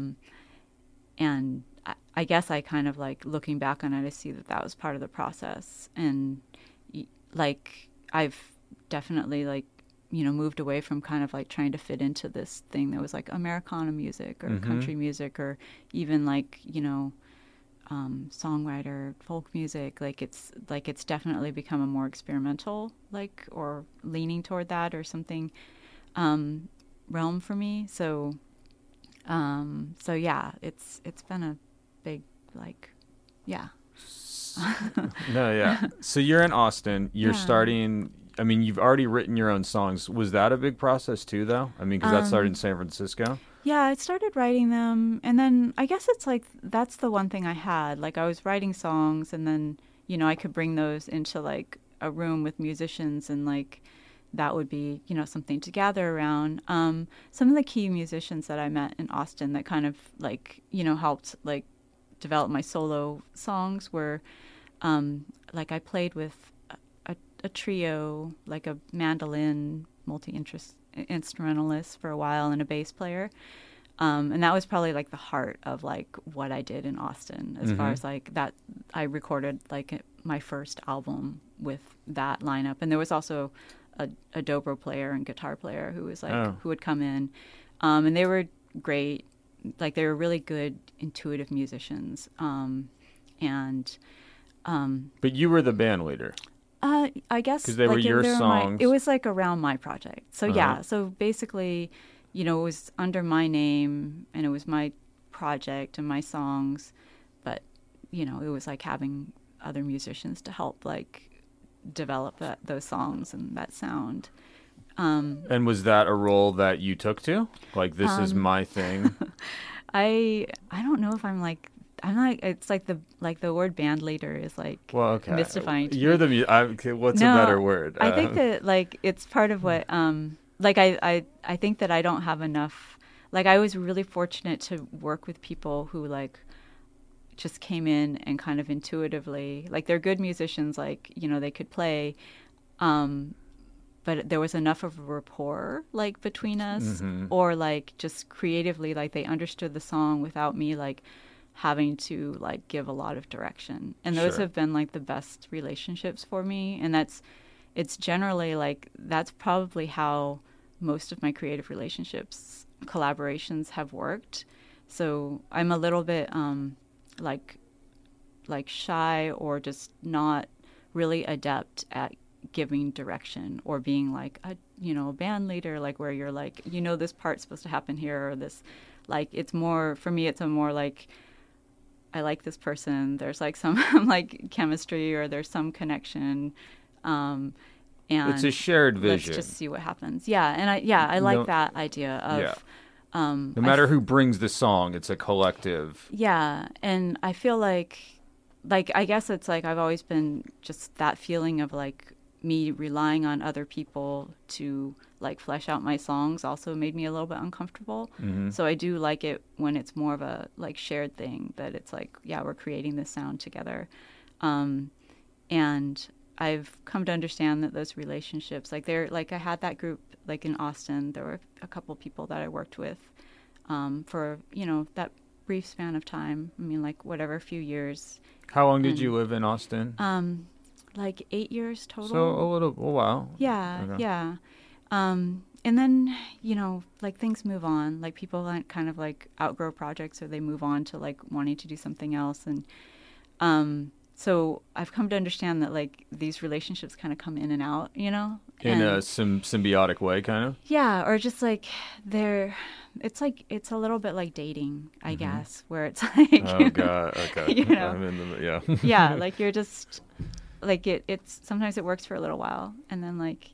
I guess I kind of like looking back on it, I see that was part of the process. And like, I've definitely like, moved away from kind of like trying to fit into this thing that was like Americana music or country music or even like, songwriter, folk music. Like it's definitely become a more experimental, like, or leaning toward that or something, realm for me. So yeah, it's been a big, like, yeah. No, yeah. So you're in Austin, you're starting, I mean, you've already written your own songs. Was that a big process too, though? I mean, because that started in San Francisco. Yeah, I started writing them, and then I guess it's like that's the one thing I had. Like I was writing songs, and then I could bring those into like a room with musicians, and like that would be something to gather around. Some of the key musicians that I met in Austin that kind of like helped like develop my solo songs were like I played with a trio, like a mandolin multi-instrumentalist for a while and a bass player. And that was probably like the heart of like what I did in Austin as far as like that. I recorded like my first album with that lineup. And there was also a dobro player and guitar player who was like, who would come in. And they were great. Like they were really good, intuitive musicians. But you were the band leader. I guess because they were your songs. It was like around my project. So yeah. So basically, it was under my name and it was my project and my songs, but it was like having other musicians to help like develop those songs and that sound. And was that a role that you took to? Like, this is my thing. I don't know if I'm not. It's like the word band leader is like mystifying to You're me. What's a better word? I think that like it's part of what like I think that I don't have enough. Like I was really fortunate to work with people who like just came in and kind of intuitively, like they're good musicians, like they could play, but there was enough of a rapport like between us, or like just creatively, like they understood the song without me like having to like give a lot of direction. And those have been like the best relationships for me. And it's generally like, that's probably how most of my creative relationships, collaborations have worked. So I'm a little bit, like like shy or just not really adept at giving direction or being like a band leader, like where you're like, this part's supposed to happen here, or this, like, it's more, for me, it's a more like, I like this person, there's like some like chemistry, or there's some connection, and it's a shared vision. Let's just see what happens. I like that idea of no matter who brings the song, it's a collective. Yeah, and I feel like I guess it's like I've always been just that feeling of like me relying on other people to like flesh out my songs also made me a little bit uncomfortable. Mm-hmm. So I do like it when it's more of a like shared thing, that it's like, yeah, we're creating this sound together. And I've come to understand that those relationships, like they're like, I had that group like in Austin, there were a couple people that I worked with for, that brief span of time. I mean, like whatever, a few years. How long did you live in Austin? Like 8 years total. So a while. Yeah, okay. Yeah. And then, like things move on. Like people kind of like outgrow projects, or they move on to like wanting to do something else. And so I've come to understand that like these relationships kind of come in and out, in a symbiotic way, kind of. Yeah, or just like it's a little bit like dating, I guess, where it's like, oh god, okay, I'm in the, yeah, yeah, like you're just like it's sometimes it works for a little while, and then like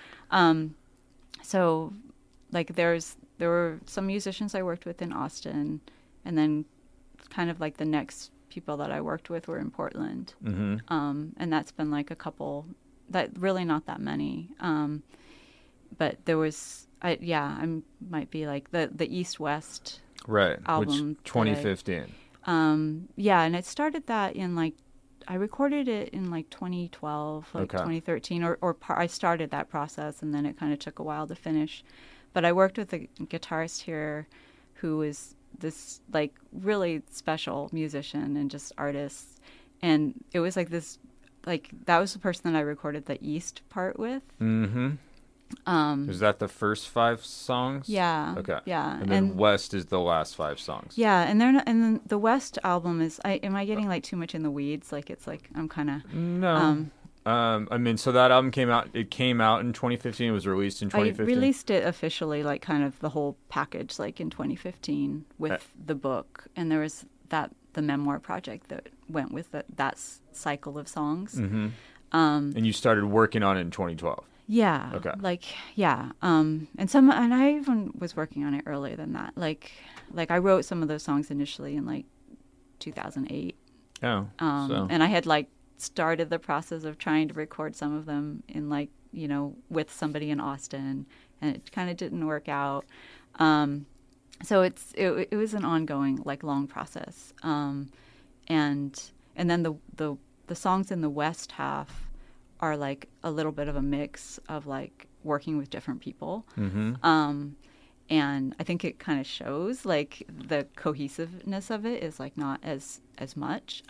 so like there were some musicians I worked with in Austin, and then kind of like the next people that I worked with were in Portland. Mm-hmm. And that's been like a couple, that really not that many. But there was, I might be like the East West album. Which 2015. Yeah, and it started that in like, I recorded it in like 2012, like 2013, I started that process, and then it kind of took a while to finish. But I worked with a guitarist here who was this like really special musician and just artist, and it was like this, like that was the person that I recorded the East part with. Mm-hmm. Is that the first 5 songs? Yeah. Okay. Yeah. And then West is the last 5 songs. Yeah, and then the West album is. Am I getting like too much in the weeds? Like it's like I'm kind of. No. I mean, so that album came out. It came out in 2015. It was released in 2015. I released it officially, like kind of the whole package, like in 2015 with the book, and there was the memoir project that went with that cycle of songs. Mm-hmm. And you started working on it in 2012. Yeah. Okay. Like yeah. And I even was working on it earlier than that. Like I wrote some of those songs initially in like 2008. Oh. And I had like started the process of trying to record some of them in like, with somebody in Austin, and it kind of didn't work out. So it was an ongoing, like long process. And then the songs in the West half are like a little bit of a mix of like working with different people. Mm-hmm. And I think it kind of shows like the cohesiveness of it is like not as much.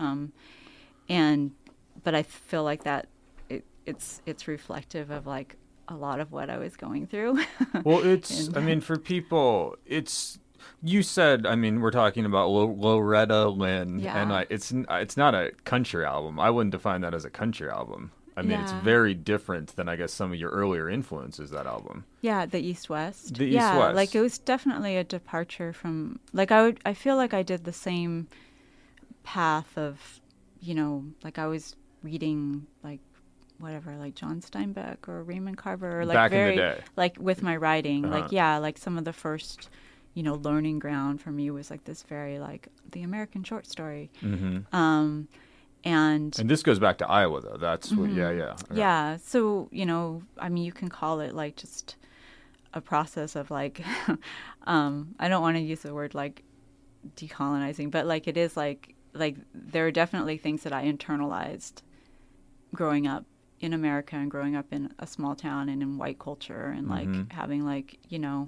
But I feel like that it's reflective of like a lot of what I was going through. Well, I mean, for people, you said, I mean, we're talking about Loretta Lynn, and it's not a country album. I wouldn't define that as a country album. I mean, it's very different than, I guess, some of your earlier influences, that album. Yeah, the East West. The East West. Like it was definitely a departure from, like I feel like I did the same path of, like I was reading like whatever, like John Steinbeck or Raymond Carver, or like back in the day, like with my writing, like like some of the first, learning ground for me was like this very like the American short story. Mm-hmm. And this goes back to Iowa though. That's what, okay. Yeah. So I mean, you can call it like just a process of like, I don't want to use the word like decolonizing, but like it is like there are definitely things that I internalized growing up in America and growing up in a small town and in white culture and like having like,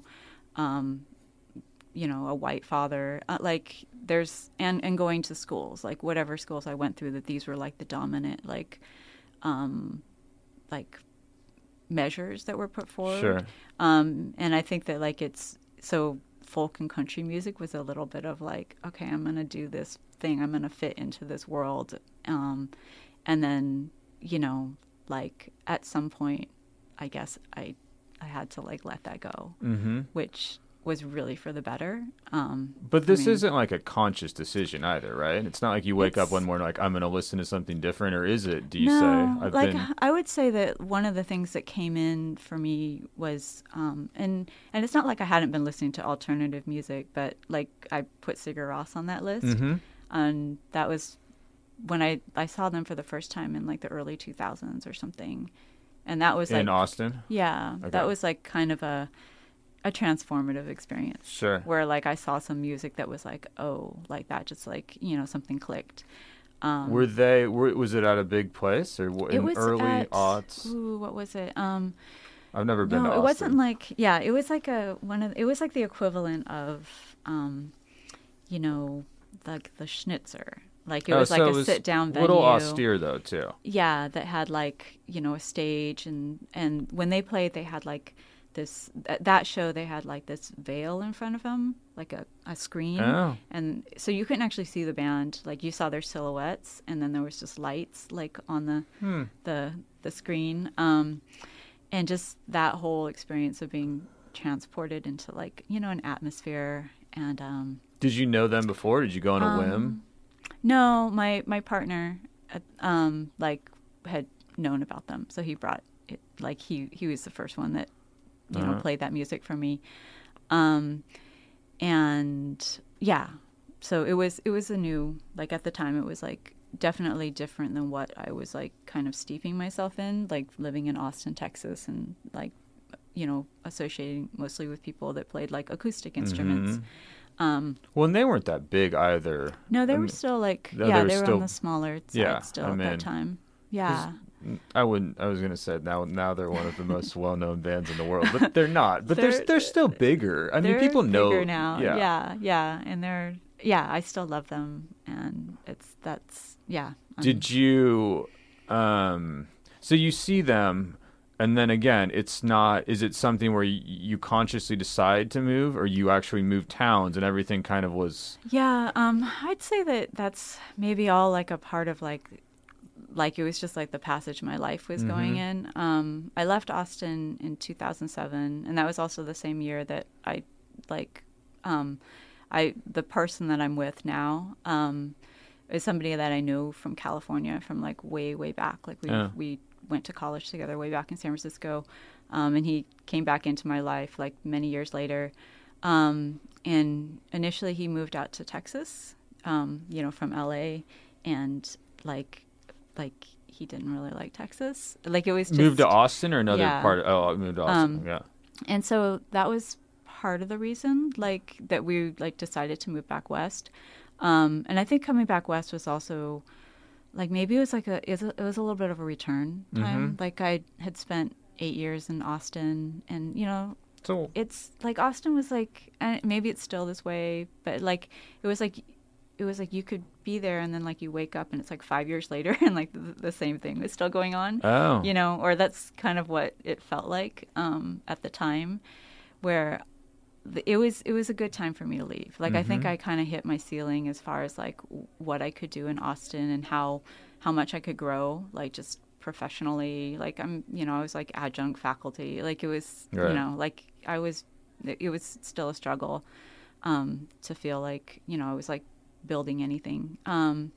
a white father, like there's, and going to schools, like whatever schools I went through, that these were like the dominant, like measures that were put forward. Sure. And I think that like it's, so folk and country music was a little bit of like, okay, I'm going to do this thing. I'm going to fit into this world. And then, you know, like at some point, I guess I had to like let that go, which was really for the better. But this isn't like a conscious decision either, right? It's not like you wake up one morning like, I'm going to listen to something different, or is it? Do you say? I would say that one of the things that came in for me was, and it's not like I hadn't been listening to alternative music, but like I put Sigur Rós on that list, and that was when I saw them for the first time in like the early 2000s or something, and that was like in Austin. Yeah, okay. That was like kind of a transformative experience. Sure. Where like I saw some music that was like, oh, like that just like, you know, something clicked. Was it at a big place or in early aughts? Ooh, what was it? I've never been to Austin. It wasn't like, it was like it was like the equivalent of, you know, like the Schnitzer. Like it was like a sit down venue. A little austere though too. Yeah, that had like, you know, a stage and when they played they had like that show they had like this veil in front of them, like a screen, and so you couldn't actually see the band. Like you saw their silhouettes, and then there was just lights like on the screen, and just that whole experience of being transported into like, you know, an atmosphere. And did you know them before? Did you go on a whim? No, my partner like had known about them, so he brought it. Like he was the first one that, you know, played that music for me. And yeah, so it was a new, like at the time it was like definitely different than what I was like kind of steeping myself in, like living in Austin, Texas, and like, you know, associating mostly with people that played like acoustic instruments. Well, and they weren't that big either. No, they were still like, they were still on the smaller side still at that time. Yeah. I was going to say now they're one of the most well-known bands in the world, but they're not. But they're still bigger. I mean, people know. They're bigger now. Yeah. And I still love them, and that's. Did you so you see them, and then again, is it something where you consciously decide to move, or you actually move towns and everything kind of was? Yeah, I'd say that's maybe all like a part of like it was just like the passage my life was going in. I left Austin in 2007, and that was also the same year that I like the person that I'm with now is somebody that I know from California from like way back. Like we went to college together way back in San Francisco, and he came back into my life like many years later. And initially he moved out to Texas, you know, from LA, and like he didn't really like Texas. Like it was just moved to Austin or another part. I moved to Austin. And so that was part of the reason, like that we like decided to move back west. And I think coming back west was also like maybe it was like it was a little bit of a return time. Like I had spent 8 years in Austin, and you know, so it's like Austin was like, and maybe it's still this way, but like it was like you could be there and then like you wake up and it's like 5 years later and like the same thing was still going on. Oh. You know, or that's kind of what it felt like at the time, where it was a good time for me to leave. Like I think I kind of hit my ceiling as far as like what I could do in Austin and how much I could grow, like just professionally. Like I was like adjunct faculty. Like it was, you know, like it was still a struggle to feel like, you know, I was like building anything. And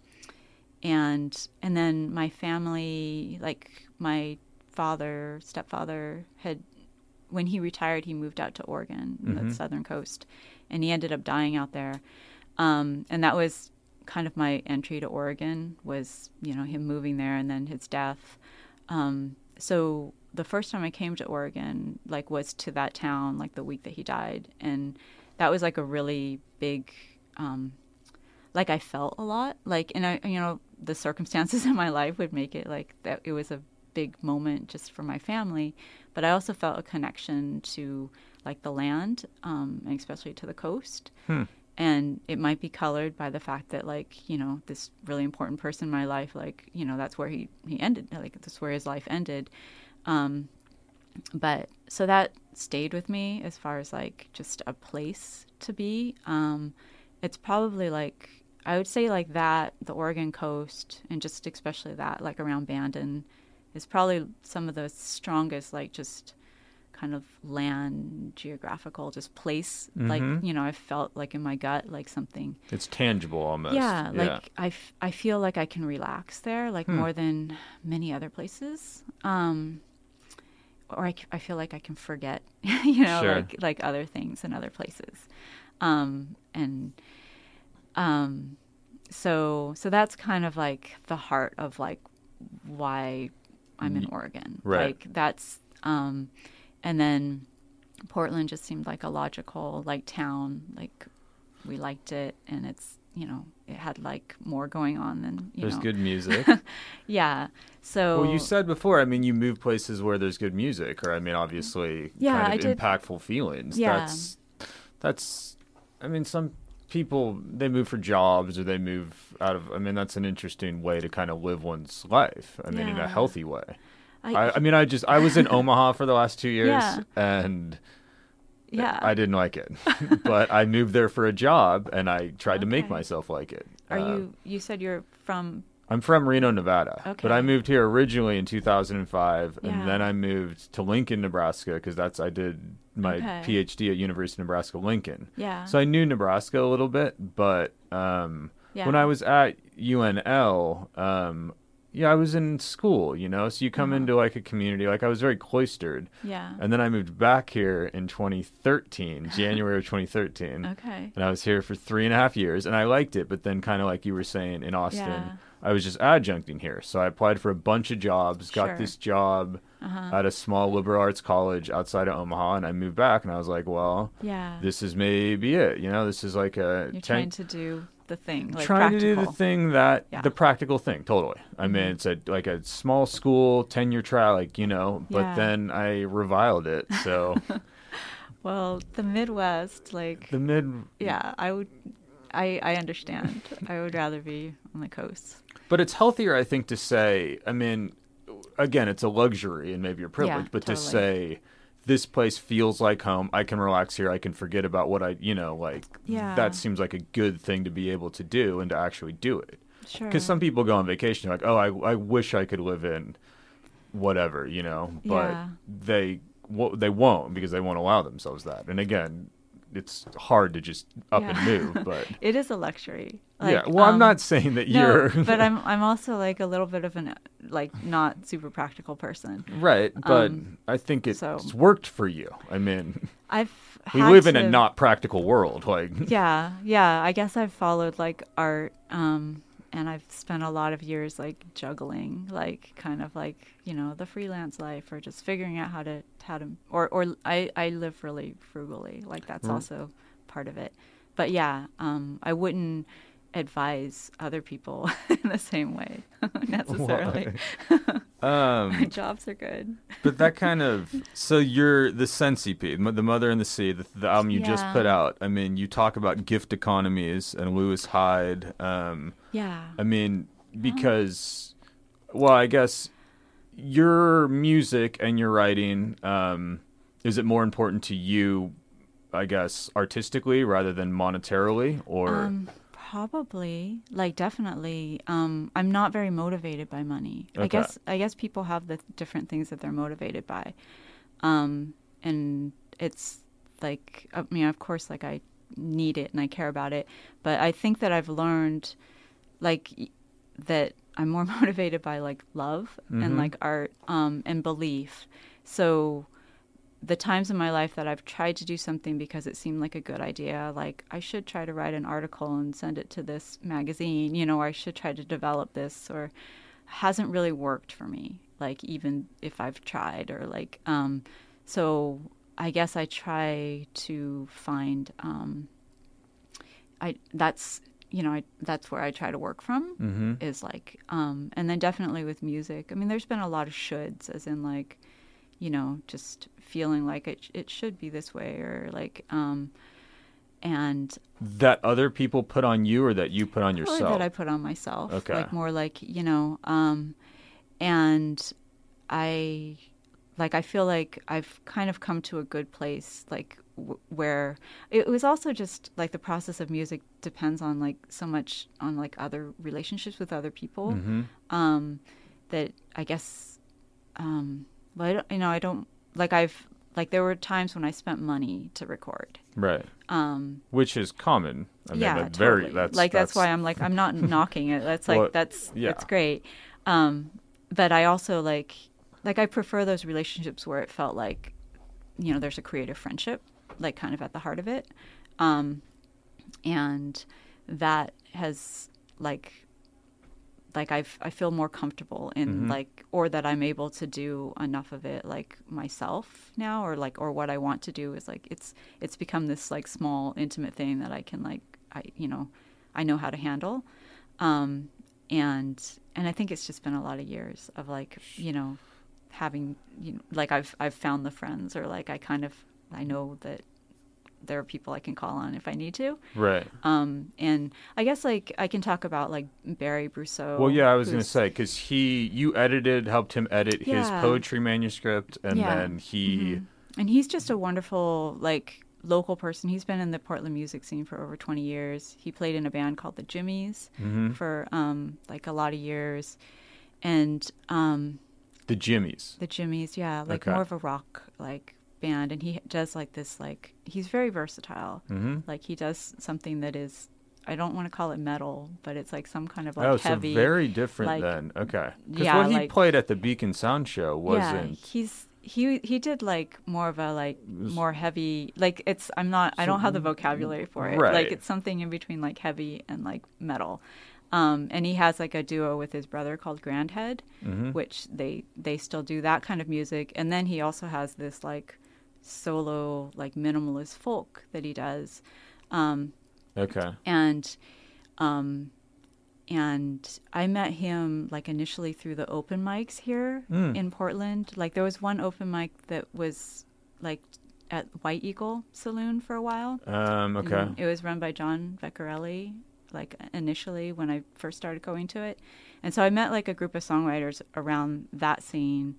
then my family, like my stepfather had, when he retired, he moved out to Oregon, the southern coast, and he ended up dying out there. And that was kind of my entry to Oregon, was, you know, him moving there and then his death. So the first time I came to Oregon, like, was to that town, like the week that he died. And that was like a really big, like I felt a lot, like, and I, you know, the circumstances in my life would make it like that. It was a big moment just for my family, but I also felt a connection to like the land, and especially to the coast. And it might be colored by the fact that, like, you know, this really important person in my life, like, you know, that's where he ended, like that's where his life ended. But so that stayed with me as far as like just a place to be. It's probably like, I would say like that, the Oregon coast, and just especially that, like around Bandon, is probably some of the strongest, like just kind of land, geographical, just place. Like, you know, I felt like in my gut, like something. It's tangible almost. Yeah, like I feel like I can relax there, like more than many other places. Or I feel like I can forget, you know, Sure. like other things in other places. So that's kind of like the heart of like why I'm in Oregon. Right. Like that's, and then Portland just seemed like a logical like town. Like we liked it, and it's, you know, it had like more going on than, there's good music. Yeah. So well, you said before, I mean, you move places where there's good music, or I mean, obviously, kind of impactful feelings. Yeah. That's. I mean, some people, they move for jobs, or they move out of. I mean, that's an interesting way to kind of live one's life. I mean, in a healthy way. I mean, I was in Omaha for the last 2 years, and. Yeah. I didn't like it, but I moved there for a job, and I tried to make myself like it. You said you're from... I'm from Reno, Nevada, but I moved here originally in 2005, and then I moved to Lincoln, Nebraska, because I did my PhD at University of Nebraska-Lincoln. Yeah. So I knew Nebraska a little bit, but when I was at UNL, I was in school, you know, so you come into like a community, like I was very cloistered. Yeah. And then I moved back here in 2013, January of 2013. Okay. And I was here for 3.5 years, and I liked it. But then kind of like you were saying in Austin, I was just adjuncting here. So I applied for a bunch of jobs, got this job at a small liberal arts college outside of Omaha, and I moved back, and I was like, well, this is maybe it. You know, this is like a... You're trying to do the thing, like trying practical. to do the thing that the practical thing, totally. I mean, it's like a small school 10-year trial, like, you know, but then I reviled it. So well, the Midwest, like I understand. I would rather be on the coast. But it's healthier, I think, to say, I mean, again, it's a luxury and maybe a privilege, but to say, this place feels like home. I can relax here. I can forget about what that seems like a good thing to be able to do and to actually do it. Sure. Because some people go on vacation, like, oh, I wish I could live in whatever, you know, but they won't, because they won't allow themselves that. And again, it's hard to just up and move, but it is a luxury. Like, well, I'm not saying that you're, but I'm also like a little bit of an like not super practical person, right? But I think it's worked for you. I mean, we live in a not practical world, like yeah. I guess I've followed like art, and I've spent a lot of years like juggling, like kind of like, you know, the freelance life, or just figuring out how to or I live really frugally, like that's also part of it. But I wouldn't advise other people in the same way necessarily. My jobs are good. But that kind of, so you're the Centipede, The Mother and the Sea, the album you just put out. I mean, you talk about gift economies and Lewis Hyde. I mean, because, well, I guess your music and your writing, is it more important to you, I guess, artistically rather than monetarily, or? Probably, like definitely. I'm not very motivated by money. Okay. I guess people have the different things that they're motivated by, and it's like, I mean, of course, like I need it and I care about it, but I think that I've learned, like, that I'm more motivated by like love and like art, and belief. So the times in my life that I've tried to do something because it seemed like a good idea, like I should try to write an article and send it to this magazine, you know, or I should try to develop this, or hasn't really worked for me, like even if I've tried, or like, so I guess I try to find, that's where I try to work from, is like, and then definitely with music. I mean, there's been a lot of shoulds, as in like, you know, just feeling like it should be this way, or like, and that other people put on you, or that you put on yourself? That I put on myself. Okay. Like more like, you know, and I like I feel like I've kind of come to a good place, like where it was also just like the process of music depends on like so much on like other relationships with other people, that I guess, but I don't like there were times when I spent money to record. Right. Which is common. I mean, yeah, totally. That's why I'm like, I'm not knocking it. That's like, that's great. But I also like I prefer those relationships where it felt like, there's a creative friendship, like kind of at the heart of it. And that has I feel more comfortable in or that I'm able to do enough of it like myself now, or what I want to do is like, it's become this like small intimate thing that I can I know how to handle. And I think it's just been a lot of years of like, having, I've found the friends, or like I know that there are people I can call on if I need to. Right. And I guess like I can talk about like Barry Brousseau. Well, yeah, I was going to say, because you helped him edit his poetry manuscript, and then he... And he's just a wonderful like local person. He's been in the Portland music scene for over 20 years. He played in a band called the Jimmies for like a lot of years. And the Jimmies, yeah, like more of a rock like band. And he does like this, like he's very versatile. Like he does something that is, I don't want to call it metal, but it's like some kind of like heavy. So very different then. Okay. Because what he played at the Beacon Sound Show wasn't. Yeah, he did like more of a like more heavy, like it's I don't have the vocabulary for it. Right. Like it's something in between like heavy and like metal. And he has like a duo with his brother called Grandhead, which they still do that kind of music. And then he also has this like solo like minimalist folk that he does. Okay. And I met him like initially through the open mics here in Portland. Like there was one open mic that was like at White Eagle Saloon for a while. Okay. And it was run by John Vecchiarelli, like initially when I first started going to it. And so I met like a group of songwriters around that scene,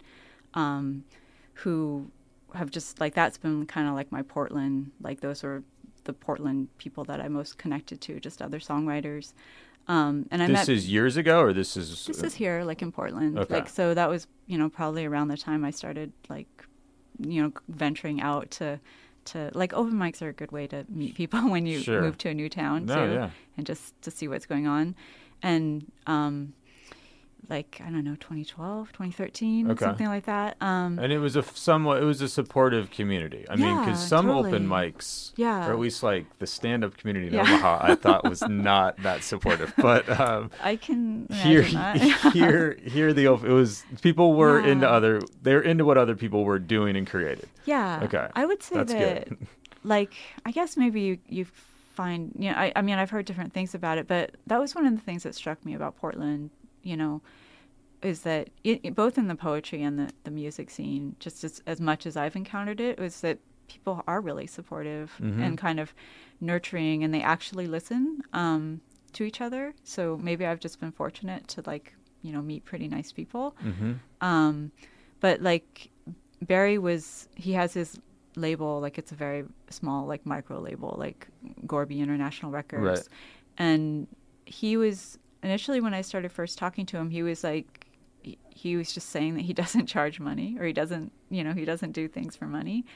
who have just like, that's been kind of like my Portland, like those are the Portland people that I'm most connected to, just other songwriters. And this is years ago, or this is here, like in Portland. Okay. Like, so that was, probably around the time I started like, venturing out to like open mics are a good way to meet people when you move to a new town and just to see what's going on. And, like, I don't know, 2012, 2013, something like that. And it was a supportive community. I mean, because some open mics, or at least like the stand-up community in Omaha, I thought was not that supportive. But I can imagine that. Here it was people were they're into what other people were doing and created. Yeah. Okay. I would say that's that, good. Like, I guess maybe you find, I mean, I've heard different things about it, but that was one of the things that struck me about Portland, is that both in the poetry and the music scene, just as much as I've encountered it, was that people are really supportive and kind of nurturing, and they actually listen to each other. So maybe I've just been fortunate to like, meet pretty nice people. But like Barry he has his label, like it's a very small, like micro label, like Gorby International Records. Right. And he was, initially when I started first talking to him, he was like, he was just saying that he doesn't charge money, or he doesn't do things for money.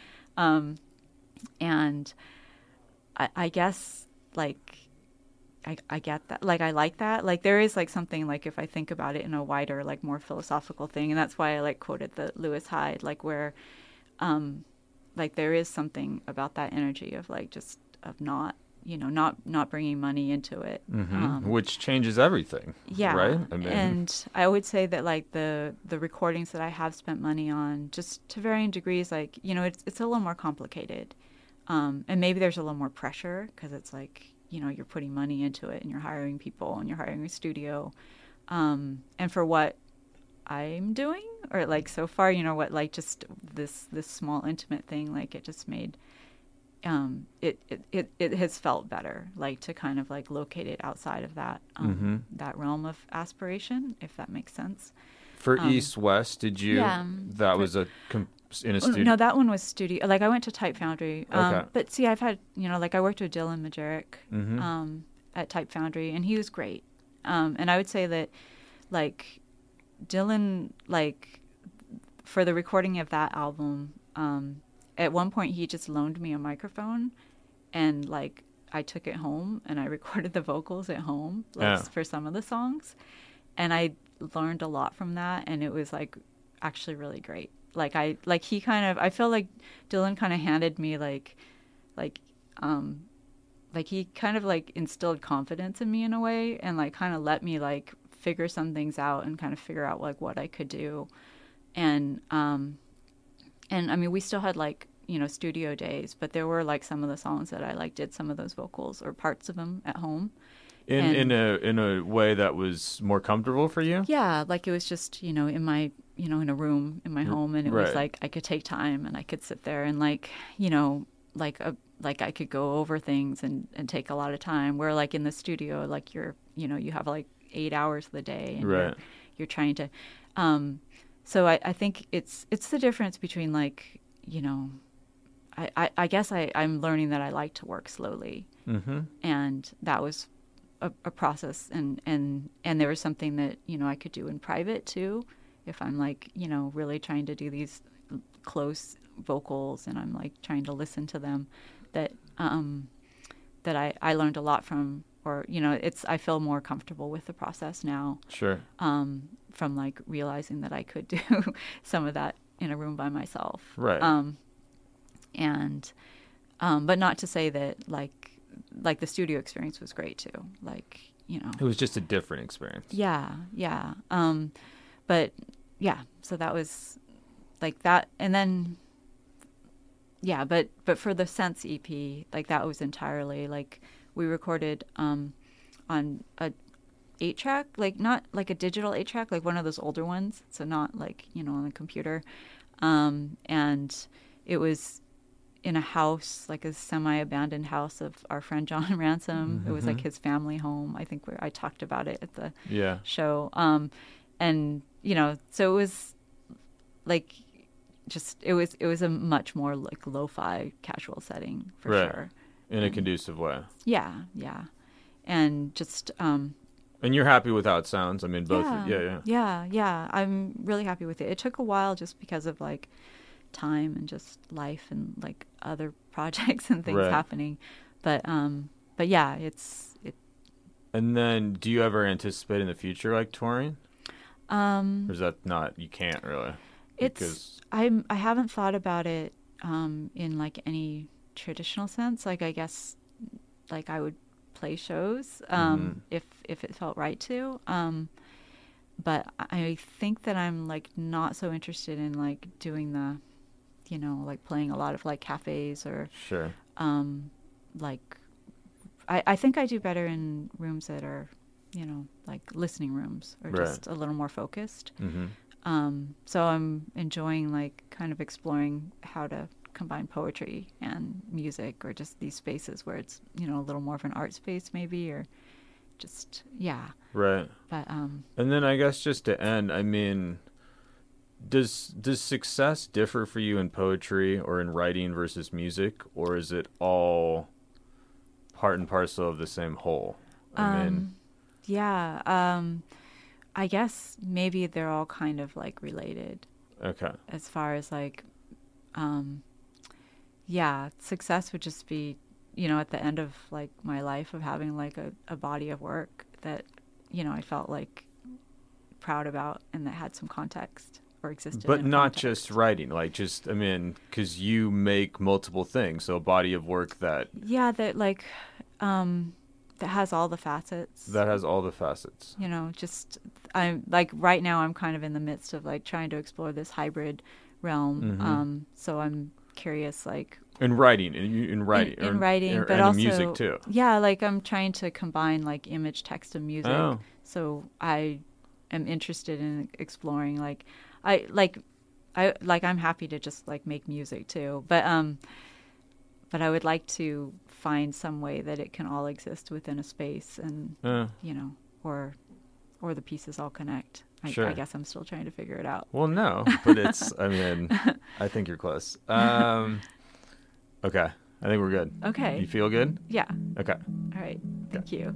And I guess like, I get that. Like, I like that. Like, there is like something, like if I think about it in a wider, like more philosophical thing, and that's why I like quoted the Lewis Hyde, like where, like there is something about that energy of like, just of not bringing money into it. Which changes everything. Yeah. Right? I mean, and I would say that like the recordings that I have spent money on, just to varying degrees, like, it's a little more complicated. And maybe there's a little more pressure because it's like, you're putting money into it and you're hiring people and you're hiring a studio. And for what I'm doing, or like so far, what, like just this small intimate thing, like it just made, it has felt better, like to kind of like locate it outside of that, that realm of aspiration, if that makes sense. For East West, did you? Yeah. That was in a studio? No, that one was studio. Like, I went to Type Foundry. Okay. But see, I've had, like, I worked with Dylan Majerick at Type Foundry, and he was great. And I would say that, like, Dylan, like, for the recording of that album, at one point he just loaned me a microphone, and, like, I took it home and I recorded the vocals at home, like, for some of the songs. And I learned a lot from that, and it was, like, actually really great. I feel like Dylan kind of handed me like he kind of like instilled confidence in me in a way, and like kind of let me like figure some things out and kind of figure out like what I could do. And I mean, we still had like, studio days, but there were like some of the songs that I like did some of those vocals or parts of them at home. In a way that was more comfortable for you? Yeah, like it was just, in my, in a room in my home, and it was like I could take time and I could sit there and like, like I could go over things and take a lot of time. Where like in the studio, like you have like 8 hours of the day, and you're trying to. So I think it's the difference between like, I guess I'm learning that I like to work slowly, and that was a process, and there was something that I could do in private too, if I'm like really trying to do these close vocals and I'm like trying to listen to them, that I learned a lot from, or I feel more comfortable with the process now. Sure. From like realizing that I could do some of that in a room by myself. Right. But not to say that like the studio experience was great too. Like, it was just a different experience. Yeah. But yeah, so that was like that. And then, yeah, but for the Sense EP, like that was entirely like we recorded, on a 8-track, like not like a digital 8-track, like one of those older ones. So not like, on the computer. And it was in a house, like a semi-abandoned house of our friend John Ransom. It was like his family home. I think I talked about it at the show. And so it was like it was a much more like lo-fi casual setting for sure. In a conducive way. Yeah. And just and you're happy with how it sounds? I mean, both. Yeah. I'm really happy with it. It took a while just because of like time and just life and like other projects and things happening, but yeah, it. And then, do you ever anticipate in the future like touring? Or is that not? You can't really. I haven't thought about it in like any traditional sense. Like I guess like I would play shows if it felt right to. But I think that I'm like not so interested in like doing the, like playing a lot of like cafes or like I think I do better in rooms that are, like listening rooms or just a little more focused. So I'm enjoying like kind of exploring how to combine poetry and music, or just these spaces where it's, a little more of an art space maybe, or just, Right. But, and then I guess just to end, I mean, does success differ for you in poetry or in writing versus music, or is it all part and parcel of the same whole? I guess maybe they're all kind of like related. Okay. As far as like, success would just be, at the end of like my life of having like a body of work that, I felt like proud about and that had some context or existed. But not just writing, like just, I mean, because you make multiple things. So a body of work that. Yeah, that like, that has all the facets. Just I'm like right now I'm kind of in the midst of like trying to explore this hybrid realm. So I'm curious, like in writing, but and also music too. Yeah, like I'm trying to combine like image, text, and music. Oh. So I am interested in exploring like I'm happy to just like make music too, but I would like to find some way that it can all exist within a space, and or or the pieces all connect. I guess I'm still trying to figure it out. Well, no, but I think you're close. Okay. I think we're good. Okay. You feel good? Yeah. Okay. All right. Thank you.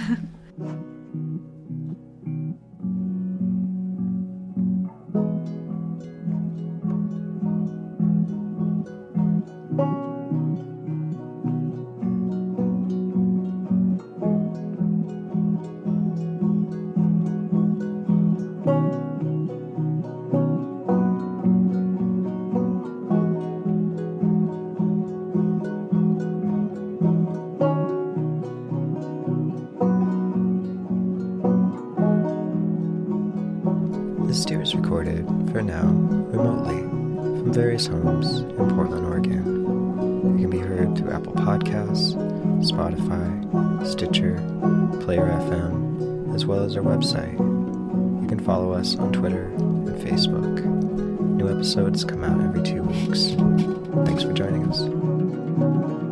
The Stew is recorded, for now, remotely, from various homes in Portland, Oregon. It can be heard through Apple Podcasts, Spotify, Stitcher, Player FM, as well as our website. You can follow us on Twitter and Facebook. New episodes come out every 2 weeks. Thanks for joining us.